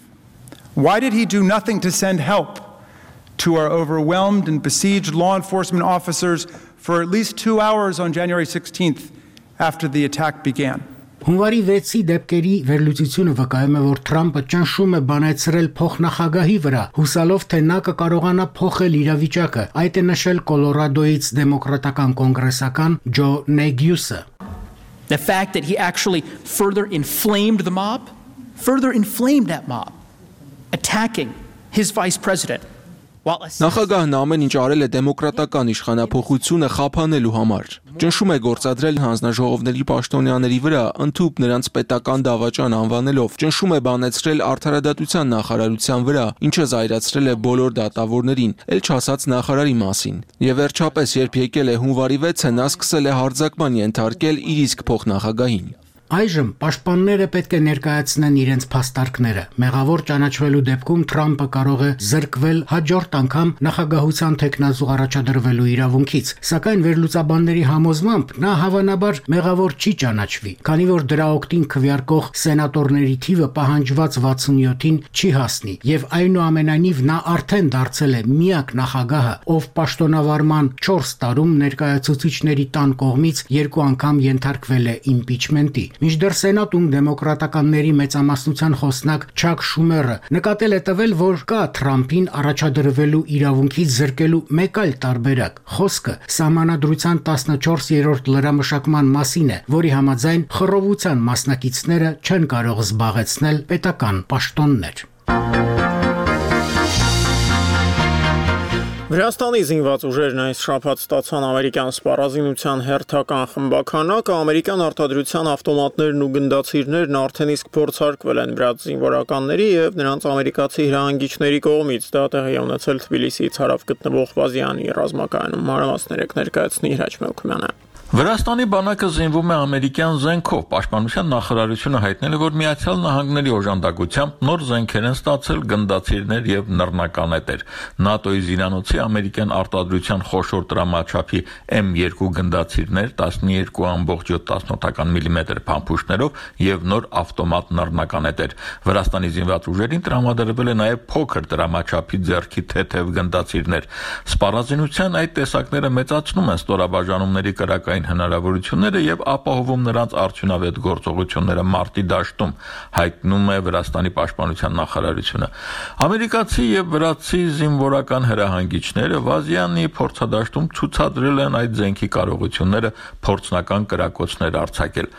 Why did he do nothing to send help to our overwhelmed and besieged law enforcement officers for at least two hours on January sixteenth after the attack began? Հունվարի վեցի դեպքերի վերլուծությունը վկայում է, որ Թրամփը ճնշում է բանացրել փոխնախագահի վրա, հուսալով, թե նա կկարողանա փոխել իրավիճակը։ Այդ է նշել Կոլորադոից դեմոկրատական կոնգրեսական Ջո Նեգյուսը։ The fact that he actually further inflamed the mob, further inflamed that mob, attacking his vice president. Նախագահն ամեն ինչ արել է դեմոկրատական իշխանափոխությունը խափանելու համար։ Ճնշում է գործադրել հանձնաժողովների պաշտոնյաների վրա, ընդհուպ նրանց պետական դավաճան անվանելով, ճնշում է բանեցրել արդարադատության նախարարության վրա, ինչը զայրացրել է բոլոր դատավորներին, ել չասած նախարարի մասին։ Եվ վերջապես, երբ եկել է հունվարի վեցը, նա սկսել է հարձակման ենթարկել իր իսկ փոխնախագահին։ Այժմ պաշտպանները պետք է ներկայացնեն իրենց փաստարկները։ Մեղավոր ճանաչվելու դեպքում Թրամփը կարող է զրկվել հաջորդ անգամ նախագահության թեկնածու առաջադրվելու իրավունքից, սակայն վերլուծաբանների համոզմամբ նա հավանաբար մեղավոր չի ճանաչվի, քանի որ դրա օգտին քվեարկող սենատորների թիվը պահանջված վաթսունյոթին չի հասնի, եւ այնուամենայնիվ նա արդեն դարձել է միակ նախագահը, ով պաշտոնավարման չորս տարում ներկայացուցիչների տան կողմից երկու անգամ ենթարկվել է իմպիչմենտի։ Մինչդեռ Սենատում դեմոկրատականների մեծամասնության խոսնակ Չակ Շումերը նկատել է տվել, որ կա Թրամփին առաջադրվելու իրավունքից զրկելու մեկ այլ տարբերակ։ Խոսքը Սահմանադրության տասնչորսերորդ լրամշակման մասին է, որի համաձայն խռովության մասնակիցները չեն կարող զբաղեցնել պետական պաշտոններ։ Վրաստանի զինված ուժերն այս շաբաթ ստացան ամերիկյան սպառազինության հերթական խմբաքանակը, ամերիկյան արտադրության ավտոմատներն ու գնդացիրներն արդեն իսկ փորձարկվել են վրաց զինվորականների եւ նրանց ամերիկացի հրահանգիչների կողմից։ Դա տեղի է ունեցել Թբիլիսիից հարավ գտնվող Վազյանի ռազմակայանում։ Մանրամասները կներկայացնի Հրաչ Մելքումյանը։ Վրաստանի բանակը զինվում է ամերիկյան զենքով։ Պաշտպանության նախարարությունը հայտնել է, որ Միացյալ Նահանգների օժանդակությամբ նոր զենքեր են ստացել գնդացիրներ եւ նռնականետեր։ ՆԱՏՕ-ի զինանոցի ամերիկյան արտադրության խոշոր դրամաչափի էմ երկու գնդացիրներ տասնյոթ ամբողջ յոթ միլիմետր փամփուշտներով եւ նոր ավտոմատ նռնականետեր։ Վրաստանի զինված ուժերին տրամադրվել է նաեւ փոքր դրամաչափի ձեռքի թեթև գնդացիրներ։ Սպառազինության այդ տեսակները մեծացնում են ստորաբաժանումների կրակային հնարավորությունները եւ ապահովում նրանց արդյունավետ գործողությունները մարտի դաշտում, հայտնում է Վրաստանի պաշտպանության նախարարությունը։ Ամերիկացի եւ վրացի զինվորական հրահանգիչները Վազյանի փորձադաշտում ցուցադրել են այդ զենքի կարողությունները փորձնական կրակոցներ արձակել։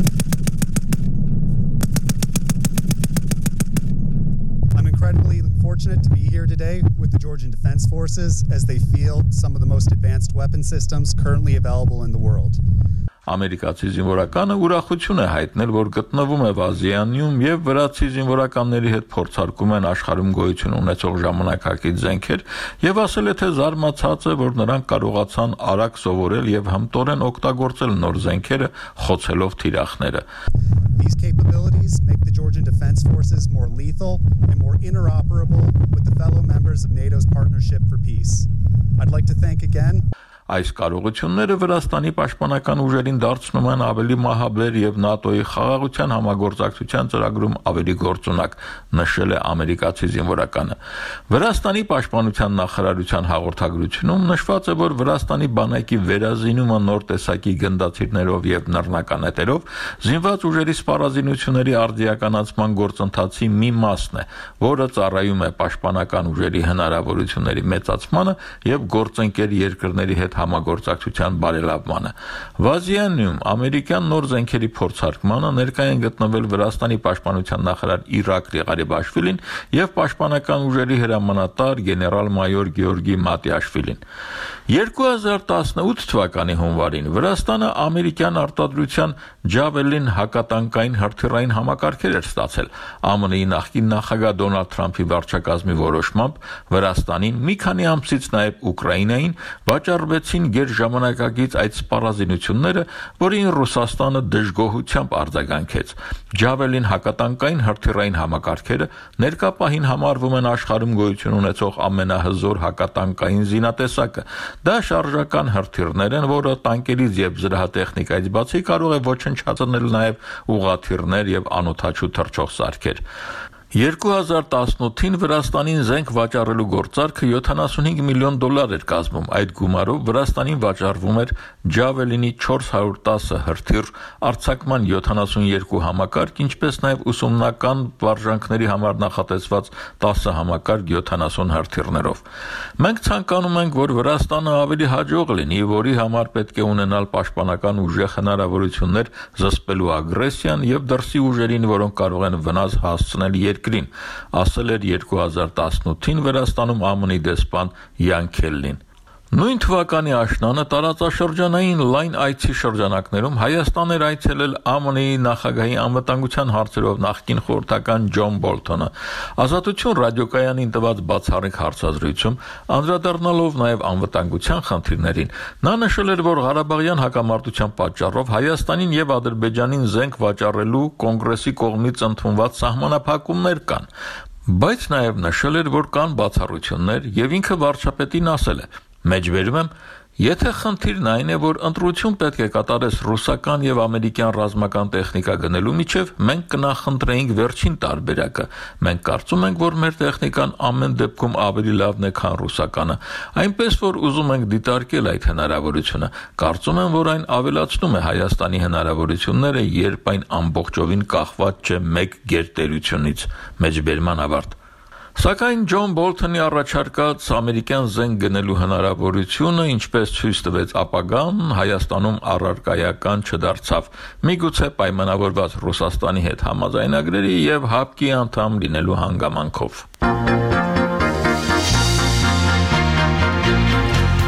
Incredibly fortunate to be here today with the Georgian Defense Forces as they field some of the most advanced weapon systems currently available in the world. Ամերիկացի զինվորականը ուրախություն է հայտնել, որ գտնվում է Վազիանում եւ վրացի զինվորականների հետ փորձարկում են աշխարհում գոյություն ունեցող ժամանակակից զենքեր եւ ասել է, թե զարմացած է, որ նրանք կարողացան արագ սովորել եւ հմտորեն օգտագործել նոր զենքերը, խոցելով թիրախները։ These capabilities make the Georgian Defense Forces more lethal and more interoperable with the fellow members of NATO's Partnership for Peace. I'd like to thank again Այս կարողությունները Վրաստանի պաշտպանական ուժերին դարձնում են ավելի մահաբեր եւ ՆԱՏՕ-ի խաղաղության համագործակցության ծրագրում ավելի գործունակ, նշել է ամերիկացի զինվորականը։ Վրաստանի պաշտպանության նախարարության հաղորդագրությունում նշված է, որ Վրաստանի բանակի վերազինումը նոր տեսակի գնդացիրներով եւ նռնականետերով զինված ուժերի սպառազինությունների արդիականացման գործընթացի մի մասն է, որը ծառայում է պաշտպանական ուժերի հնարավորությունների մեծացմանը եւ գործընկեր երկրների հետ համագործակցության բարելավմանը։ Վազիանում ամերիկյան նոր զենքերի փորձարկմանը ներկայ են գտնվել Վրաստանի պաշտպանության նախարար Իրակլի Ղարիբաշվիլին եւ պաշտպանական ուժերի հրամանատար գեներալ-մայոր Գեորգի Մատիաշվիլին։ երկու հազար տասնութ թվականի հունվարին Վրաստանը ամերիկյան արտադրության Javelin հակատանկային հրթիռային համակարգեր էր ստացել։ ԱՄՆ-ի նախկին նախագահ Դոնալդ Թրամփի վարչակազմի որոշմամբ Վրաստանին մի քանի ամսից նաեւ Ուկրաինային վաճառվեցին գերժամանակակից այդ սպառազինությունները, որին Ռուսաստանը դժգոհությամբ արձագանքեց։ Javelin հակատանկային հրթիռային համակարգերը ներկա պահին համարվում են աշխարհում գոյություն ունեցող ամենահզոր հակատանկային զինատեսակը։ Դա շարժական հրթիռներ են, որը տանկերից եւ զրահատեխնիկայից բացի կարող է ոչնչացնել նաեւ ուղղաթիռներ եւ անօդաչու թռչող սարքեր։ երկու հազար տասնութին Վրաստանին զենք վաճառելու գործարքը յոթանասունհինգ միլիոն դոլար էր կազմում։ Այդ գումարով Վրաստանին վաճառվում էր Javelin-ի չորս հարյուր տասը հրթիռ, արձակման յոթանասունյոթ համակարգ, ինչպես նաև ուսումնական վարժանքների համար նախատեսված տասը համակարգ յոթանասուն հրթիռներով։ Մենք ցանկանում ենք, որ Վրաստանը ավելի հաջող լինի, որի համար պետք է ունենալ պաշտպանական ուժեղ հնարավորություններ զսպելու ագրեսիան եւ դրսի ուժերին, որոնք կարող են վնաս հասցնել երկրին, ասել էր երկու հազար տասնութին Վրաստանում ԱՄՆ-ի դեսպան Յան Քելլին։ Նույն թվականի աշնանը տարածաշրջանային լայն այցի շրջանակներում Հայաստան էր այցելել ԱՄՆ-ի նախագահի անվտանգության հարցերով նախկին խորհրդական Ջոն Բոլթոնը։ Ազատություն ռադիոկայանին տված բացառիկ հարցազրույցում անդրադառնալով նաև անվտանգության խնդիրներին, նա նշել էր, որ Ղարաբաղյան հակամարտության պատճառով Հայաստանին եւ Ադրբեջանին զենք վաճառելու կոնգրեսի կողմից ընդունված սահմանափակումներ կան, բայց նաև նշել էր, որ կան բացառություններ եւ ինքը վարչապետին ասել է. Մեջբերում եմ, եթե խնդիրն այն է, որ ընտրություն պետք է կատարես ռուսական եւ ամերիկյան ռազմական տեխնիկա գնելու միջև, մենք կնախընտրեինք վերջին տարբերակը։ Մենք կարծում ենք, որ մեր տեխնիկան ամեն դեպքում ավելի լավն է, քան ռուսականը, այնպես որ ուզում ենք դիտարկել այդ հնարավորությունը։ Կարծում եմ, որ այն ավելացնում է Հայաստանի հնարավորությունները, երբ այն ամբողջովին կախված չէ մեկ գերտերությունից։ Մեջբերման ավարտ։ Սակայն Ջոն Բոլթոնի առաջարկած ամերիկյան զենք գնելու հնարավորությունը, ինչպես ցույց տվեց ապագան, Հայաստանում առարկայական չդարձավ։ Միգուցե պայմանավորված Ռուսաստանի հետ համաձայնագրերի եւ հապկի անդամ լինելու հանգամանքով։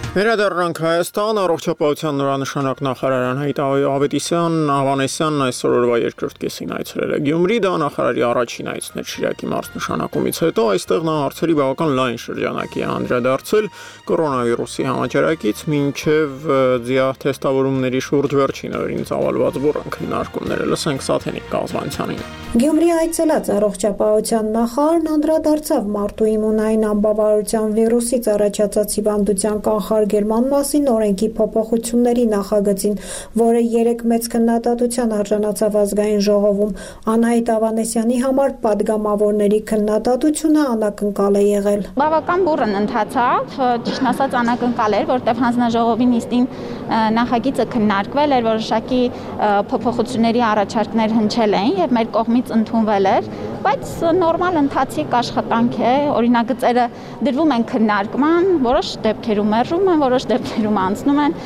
Վերադառնանք Հայաստան, առողջապահության նորանշանակ նախարար Անահիտ Ավետիսյան Ավանեսյանն այսօր օրվա երկրորդ կեսին այցելել է Գյումրի, դա նախարարի առաջին այցն էր Շիրակի մարզնշանակումից հետո, այստեղ նա հարցերի բավական լայն շրջանակի է անդրադարձել կորոնավիրուսի համաճարակից մինչև ձիաթեստավորումների շուրջ վերջին օրերին ծավալված բուռն քննարկումները։ Լսենք Սաթենիկ Կազմանցյանին։ Գյումրի այցելած առողջապահության նախարարն անդրադարձավ մարդու իմունային անբավարարության վիրուսից առաջացած հիվանդության կանխարգելման մասին օրենքի փոփոխությունների նախագծին, որը երեք մեծ քննադատության արժանացավ ազգային ժողովում։ Անահիտ Ավանեսյանի համար падգամավորների քննադատությունը անակնկալ է եղել։ Բավական բուռն ընթացավ, ճիշտ ասած անակնկալ էր, որտեղ հանձնաժողովի նիստին նախագիծը քննարկվել էր, որոշակի փոփոխությունների առաջարկներ հնչել էին եւ մեր կողմից ընդունվել էր, բայց նորմալ ընթացիկ աշխատանք է, օրինագծերը դրվում են քննարկման, որոշ դեպքերում մերժում են, որոշ դեպքերում անցնում են,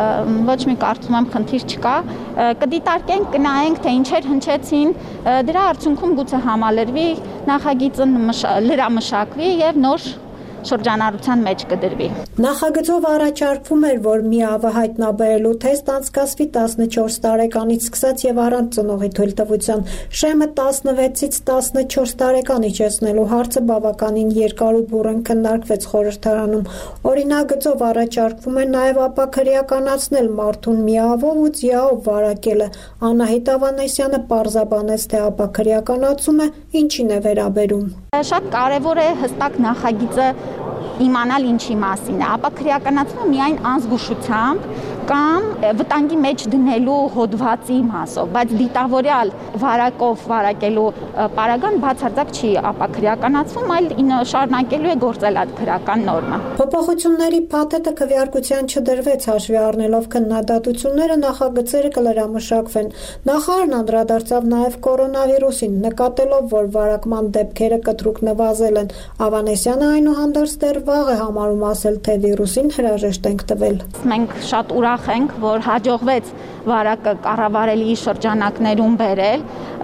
ոչ մի կարծում եմ խնդիր չկա, կդիտարկենք, կնայենք, թե ինչեր հնչեցին, դրա արդյունքում գուցե համալրվի, նախագիծը լրամշակվի եւ նոր շրջանառության մեջ կդրվի։ Նախագծով առաջարկվում էր, որ միավը հայտնաբերելու թեստ անցկացվի տասնչորս տարեկանից սկսած եւ առանց ծնողի թույլտվության։ Շեմը տասնվեցից տասնչորս տարեկան իջեցնելու հարցը բավականին երկար ու բուռն քննարկվեց խորհրդարանում։ Օրինագծով առաջարկվում է նաեւ ապաքրեականացնել մարդուն միավով ու ձիաով վարակելը։ Անահիտ Ավանեսյանը պարզաբանեց, թե ապաքրեականացումը ինչին է վերաբերում։ Շատ կարևոր է հստակ նախագիծը իմանալ ինչի մասին է, ապաքրեականացումը միայն անզգուշությամբ կամ վտանգի մեջ դնելու հոդվածի մասով, բայց դիտավորյալ վարակով վարակելու պարագան բացարձակ չի ապաքրեականացվում, այլ շարունակելու է գործել այդ քրական նորմը։ Փոփոխությունների փաթեթը քվեարկության չդրվեց, հաշվի առնելով քննադատությունները, նախագծերը կլրամշակվեն։ Նախարարն անդրադարձավ նաև կորոնավիրուսին, նկատելով, որ վարակման դեպքերը կտրուկ նվազել են։ Ավանեսյանը այնուհանդերձ դեռ վաղ է համարում ասել, թե վիրուսին հրաժեշտ ենք տվել։ Մենք շատ ուրախ ենք, որ հաջողվեց վարակը կառավարելի շրջանակներում բերել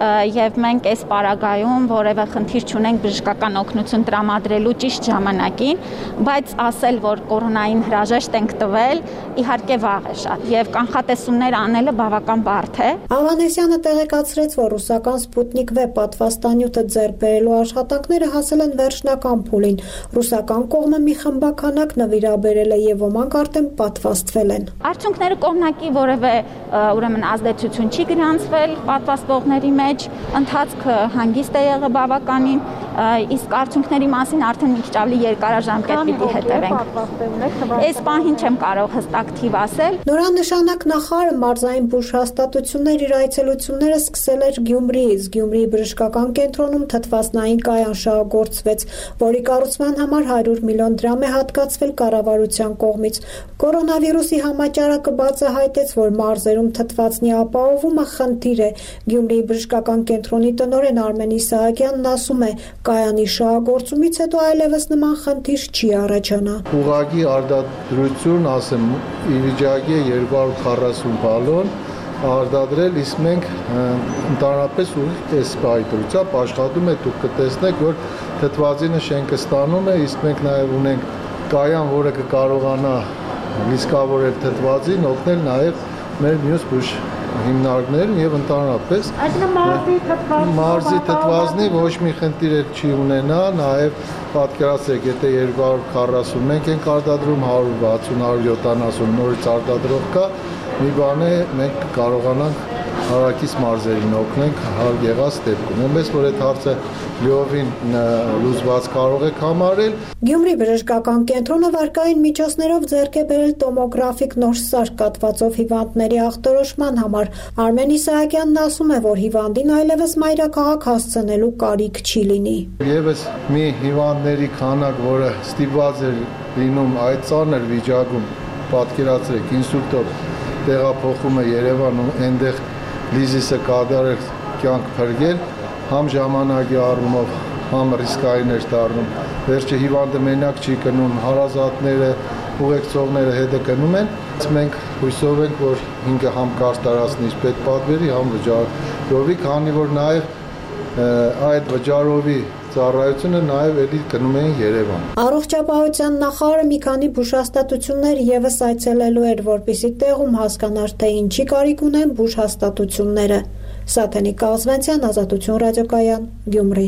եւ մենք այս պարագայում որևէ խնդիր չունենք բժշկական օգնություն տրամադրելու ճիշտ ժամանակին, բայց ասել, որ կորոնային հրաժեշտ ենք տվել, իհարկե վաղ է շատ եւ կանխատեսումներ անելը բավական բարդ է։ Ավանեսյանը տեղեկացրեց, որ ռուսական Սպուտնիկ վե պատվաստանյութը ձեռք բերելու աշխատանքները հասել են վերջնական փուլին։ Ռուսական կողմը մի խմբականակ նվիրաբերել է եւ ոմանք արդեն պատվաստվել են։ Արդյունքները կողմնակի որևէ ուրեմն ազդեցություն չի գրանցվել պատվաստողների մեջ, ընթացքը հանգիստ է եղել բավականին, իսկ արդյունքների մասին արդեն մի քիչ ավելի երկարաժամկետ պիտի հետևենք։ Այս պահին չեմ կարող հստակ թիվ ասել։ Նորանշանակ նախարարը մարզային բուժ հաստատություններ իր այցելությունները սկսել էր Գյումրիից։ Գյումրիի բժշկական կենտրոնում թթվասնային կայան շահագործվեց, որի կառուցման համար հարյուր միլիոն դրամ է հատկացվել կառավարության կողմից։ Կորոնավիրուսի համաճարակը բացահայտեց, որ մարզերում թթվածնի ապահովումը խնդիր է։ Գյումրիի բժշկական կենտրոնի տնօրեն Արմեն Իսահակյանն ասում է, կայանի շահագործումից հետո այլևս նման խնդիր չի առաջանա։ Ուղղակի արտադրություն, ասեմ, ի վիճակի է երկու հարյուր քառասուն բալոն արտադրել, իսկ մենք ընդհանրապես այս պայթրությամբ աշխատում է, դուք կտեսնեք, որ թթվածինը շենքը ստանում է, իսկ մենք նաև ունենք կայան, որը կկարողանա լիսկավորել թթվածին, օգնել նաև մեր մյուս բուժ հիմնարկներն եւ ընդհանրապես մարզի թթվածնի ոչ մի խնդիր չի ունենա, նաև պատկերացրեք, եթե երկու հարյուր քառասուն մենք ենք արտադրում, հարյուր վաթսուն հարյուր յոթանասուն նորից արտադրող կա, մի բան է մենք կարողանանք հարակից մարզերին օգնենք հար եղած դեպքում։ Այնպես որ այդ հարցը լիովին լուծված կարող եք համարել։ Գյումրի բժշկական կենտրոնը վարկային միջոցներով ձեռք է բերել տոմոգրաֆիկ նոր սարք կաթվածով հիվանդների ախտորոշման համար։ Արմեն Իսահակյանն ասում է, որ հիվանդին այլևս մայրաքաղաք հասցնելու կարիք չի լինի։ Եվս մի հիվանդների քանակ, որը ստիպված է լինում այդ ծանր վիճակում, պատկերացրեք, ինսուլտով տեղափոխում է Երևան ու այնտեղ լիզիսը կատարել կյանք փրկել, համ ժամանակի առումով, համ ռիսկային էր դառնում։ Վերջը հիվանդը մենակ չի կնում, հարազատները, ուղեկցողները հետը կնում են։ Մենք հույսով ենք, որ ինքը համ կարտարացնի իր պետպատվերի, համ վճարովի, քանի որ նաև այդ վճարովի ծառայությունը նաև էլի գնում էին Երևան։ Առողջապահության նախարարը մի քանի բուժհաստատություններ եւս այցելելու էր, որպեսզի տեղում հասկանար, թե ինչի կարիք ունեն բուժհաստատությունները։ Սաթենիկ Կազվենցյան, Ազատություն ռադիոկայան, Գյումրի։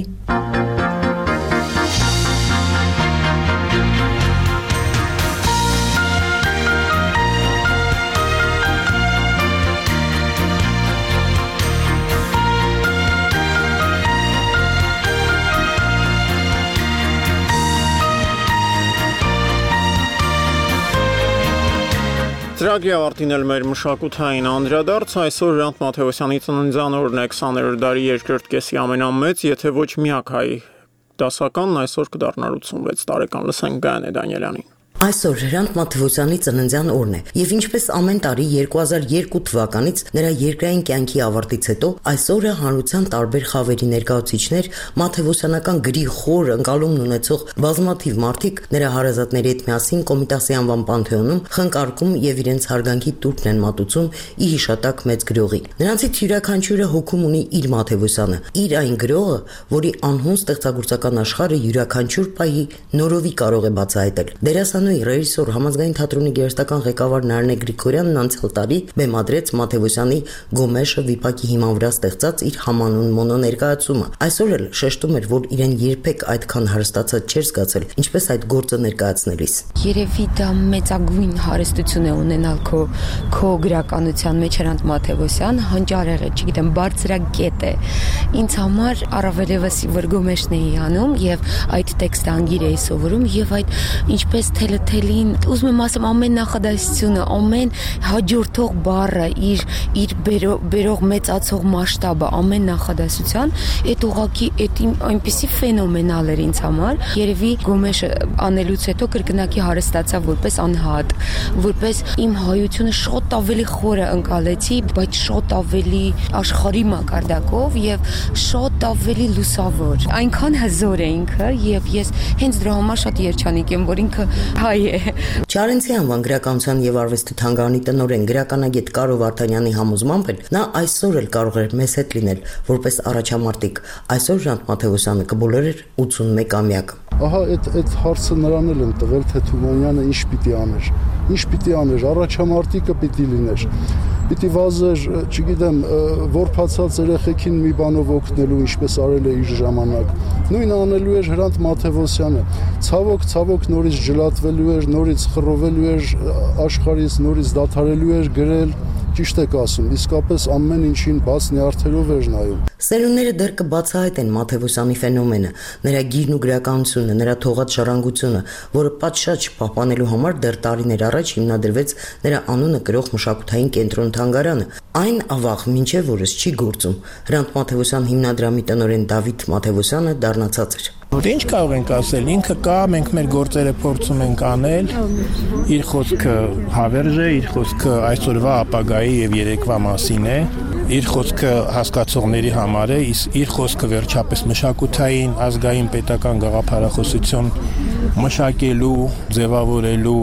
Ծրագրի ավարտին էլ մեր մշակութային անդրադարձ, այսօր Հրանտ Մաթեոսյանի ծննդյան օրն է, քսաներորդ դարի երկրորդ կեսի ամենամեծ, եթե ոչ միակ հայ դասականն այսօր կդառնար ութսունվեց տարեկան, լսենք Գայանե Դանիելյանին։ Այսօր Հրանտ Մաթեոսյանի ծննդյան օրն է, եւ ինչպես ամեն տարի երկու հազար երկու թվականից նրա երկրային կյանքի ավարտից հետո այսօրը հանրության տարբեր խավերի ներկայացուցիչներ, Մաթեոսյանական գրի խոր ընկալումն ունեցող բազմաթիվ մարդիկ նրա հարազատների հետ միասին Կոմիտասի անվան պանթեոնում խնկարկում եւ իրենց հարգանքի տուրքն են մատուցում ի հիշատակ մեծ գրողի։ Նրանցից յուրաքանչյուրը հոգում ունի իր Մաթեոսյանը, իր այն գրողը, որի անհուն ստեղծագործական աշխարհը յուրաքանչյուր պահի նորովի կարող է բացահայտել։ Դերասան ռեժիսոր համազգային թատրոնի գերստական ղեկավար Նարինե Գրիգորյանն անցյալ տարի բեմադրեց Մաթեոսյանի Գոմեշը վիպակի հիման վրա ստեղծած իր համանուն մոնո ներկայացումը։ Այսօր էլ շեշտում էր, որ իրեն երբեք այդքան հարստացած չէր զգացել, ինչպես այդ գործը ներկայացնելիս։ Երևի դա մեծագույն հարստություն է ունենալ քո քո գրականության մեջ Հրանտ Մաթեոսյան, հանճարեղ է, չգիտեմ, բարձրակետ է։ Ինձ համար առավելևս որ Գոմեշն էի անում եւ այդ տեքստը անգիր էի սովորում եւ այդ ինչպես թելը թելին, ուզում եմ ասեմ ամեն նախադասությունը, ամեն հաջորդող բառը, իր իր բերող մեծացող մասշտաբը, ամեն նախադասության, այդ ուղղակի այդ այնպեսի ֆենոմենալ էր ինձ համար։ Երևի Գոմեշը անելուց հետո կրկնակի հարստացավ որպես անհատ, որպես իմ հայությունը շատ ավելի խորը ընկալեցի, բայց շատ ավելի աշխարհի մակարդակով եւ շատ ավելի լուսավոր։ Այնքան հզոր է ինքը եւ ես հենց դրա համար շատ երջանիկ եմ, որ ինքը հայ է։ Չարենցի անվան գրականության եւ արվեստի թանգարանի տնօրեն գրականագետ Կարո Վարդանյանի համոզմամբ էլ նա այսօր էլ կարող էր մեզ հետ լինել որպես առաջամարտիկ։ Այսօր Հրանտ Մաթեոսյանը կբոլորեր ութսունմեկամյակը։ Ահա այդ այդ հարցը նրան էլ են տվել, թե Թումանյանը ինչ պիտի աներ։ Ինչ պիտի աներ, առաջամարտիկը պիտի լիներ։ Պիտի վազեր, չգիտեմ, որփացած երեխեքին մի բանով օգնելու, ինչպես արել է իր ժամանակ։ Նույնը անելու էր Հրանտ Մաթեոսյանը։ Ցավոք, ցավոք նորից ջլատվելու էր, նորից խռովելու էր աշխարհից, նորից դադարելու էր գրել։ Ճիշտ եք ասում, իսկապես ամեն ինչին բաց նյարդերով էր նայում։ Սերունդները դեռ կբացահայտեն Մաթեոսյանի ֆենոմենը, նրա գիրն ու գրականությունը, նրա թողած ժառանգությունը, որը պատշաճ պահպանելու համար դեռ տարիներ առաջ հիմնադրվեց նրա անունը կրող մշակութային կենտրոն թանգարանը։ Այն ավաղ մինչև օրս չի գործում։ Հրանտ Մաթեոսյան հիմնադրամի տնօրեն Դավիթ Մաթեոսյանը դառնացած էր։ Որ ինչ կարող ենք ասել, ինքը կա, մենք մեր գործերը փորձում ենք անել, իր խոսքը հավերժ է, իր խոսքը այսօրվա ապագայի եւ երեկվա մասին է, իր խոսքը հասկացողների համար է, իր խոսքը վերջապես մշակութային, ազգային պետական գաղափարախոսություն մշակելու, ձևավորելու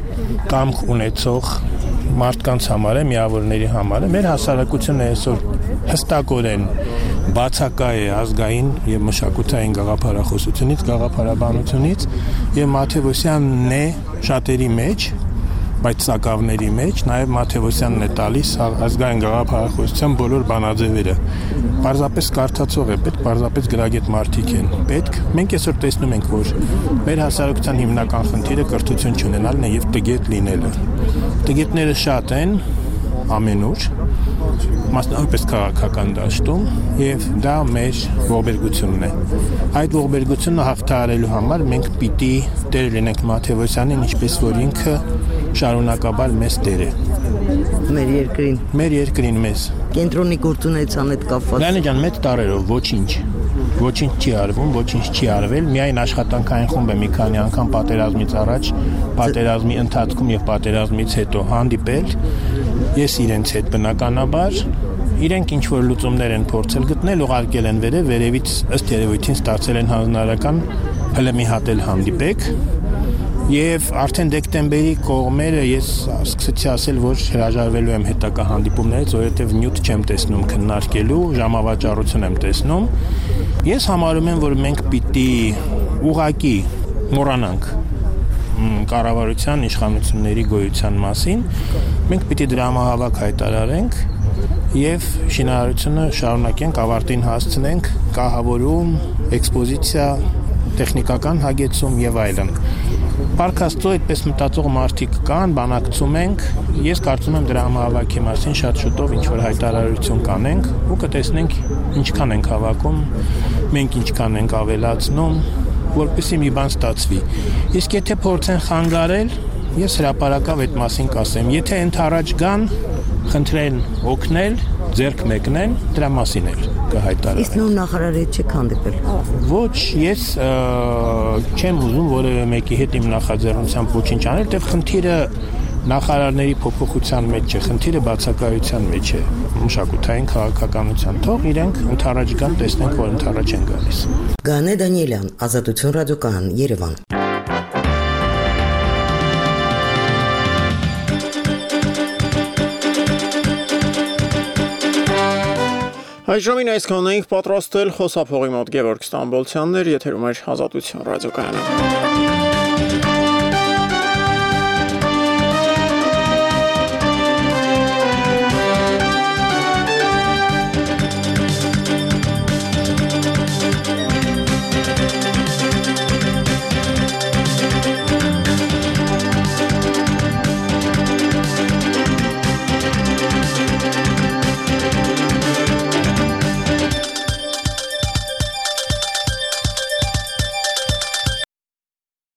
կամք ունեցող մարդկանց համար է, միավորների համար է։ Մեր հասարակությունը այսօր հստակորեն բացակա է ազգային եւ մշակութային գաղափարախոսությունից, գաղափարաբանությունից եւ Մաթեոսյանն է շատերի մեջ, բայց սակավների մեջ նաեւ Մաթեոսյանն է տալիս ազգային գաղափարախոսության բոլոր բանաձևերը։ Պարզապես կարդացող է պետք, պարզապես գրագետ մարդիկ են պետք։ Մենք այսօր տեսնում ենք, որ մեր հասարակության հիմնական խնդիրը կրթություն չունենալն է եւ տգետ լինելը։ Տգետները շատ են ամենուր, մասնավորապես քաղաքական դաշտում, եւ դա մեր ողբերգությունն է։ Այդ ողբերգությունը հաղթահարելու համար մենք պիտի տեր լինենք Մաթեոսյանին, ինչպես որ ինքը շարունակաբար մեզ տեր է։ Մեր երկրին։ Մեր երկրին մեզ։ Կենտրոնի գործունեության հետ կապված։ Լայնե ջան, մեծ տարերով ոչինչ։ Ոչինչ չի արվում, ոչինչ չի արվել, միայն աշխատանքային խումբ է մի քանի անգամ պատերազմից առաջ, պատերազմի ընթացքում եւ պատերազմից հետո հանդիպել։ Ես իրենց հետ բնականաբար, իրենք ինչ որ լուծումներ են փորձել գտնել, ուղարկել են վերև, վերևից ըստ երևույթին ստացել են հանրական հələ մի հատ էլ հանդիպեք Եվ արդեն դեկտեմբերի կողմերը ես սկսեցի ասել, որ հրաժարվելու եմ հետագա հանդիպումներից, որովհետև նյութ չեմ տեսնում քննարկելու, ժամավաճառություն եմ տեսնում։ Ես համարում եմ, որ մենք պիտի ուղղակի մոռանանք կառավարության իշխանությունների գոյության մասին, մենք պիտի դրամահավաք հայտարարենք եւ շինարարությունը շարունակենք, ավարտին հասցնենք, կահավորում, էքսպոզիցիա, տեխնիկական հագեցում եւ այլն։ Պարքաստո այդպես մտածող մարդիկ կան, բանակցում ենք։ Ես կարծում եմ դրամահավաքի մասին շատ շուտով ինչ-որ հայտարարություն կանենք ու կտեսնենք ինչքան ենք հավաքում, մենք ինչքան ենք ավելացնում, որպեսզի մի բան ստացվի։ Իսկ եթե փորձեն խանգարել, ես հրապարակավ այդ մասին կասեմ։ Եթե ընդառաջ գան, խնդրեն օգնել, ձեռք մեկնեն, դրա մասին էլ կհայտարարեմ։ Իսկ նոր նախարարի չեք հանդիպել։ Ոչ, ես չեմ ուզում որևէ մեկի հետ իմ նախաձեռնությամբ ոչինչ անել, դեռ խնդիրը նախարարների փոփոխության մեջ չէ, խնդիրը բացակայության մեջ է, մշակութային քաղաքականության։ Թող իրենք ընդառաջ գան, տեսնենք, որ ընդառաջ են գալիս։ Գանե Դանիելյան, Ազատություն ռադիոկայան, Երևան։ Այժմին այսքանն էինք պատրաստել խոսափողի մոտ Գևորգ Ստամբոլցյանն էր, եթերում էր Ազատություն ռադիոկայանը։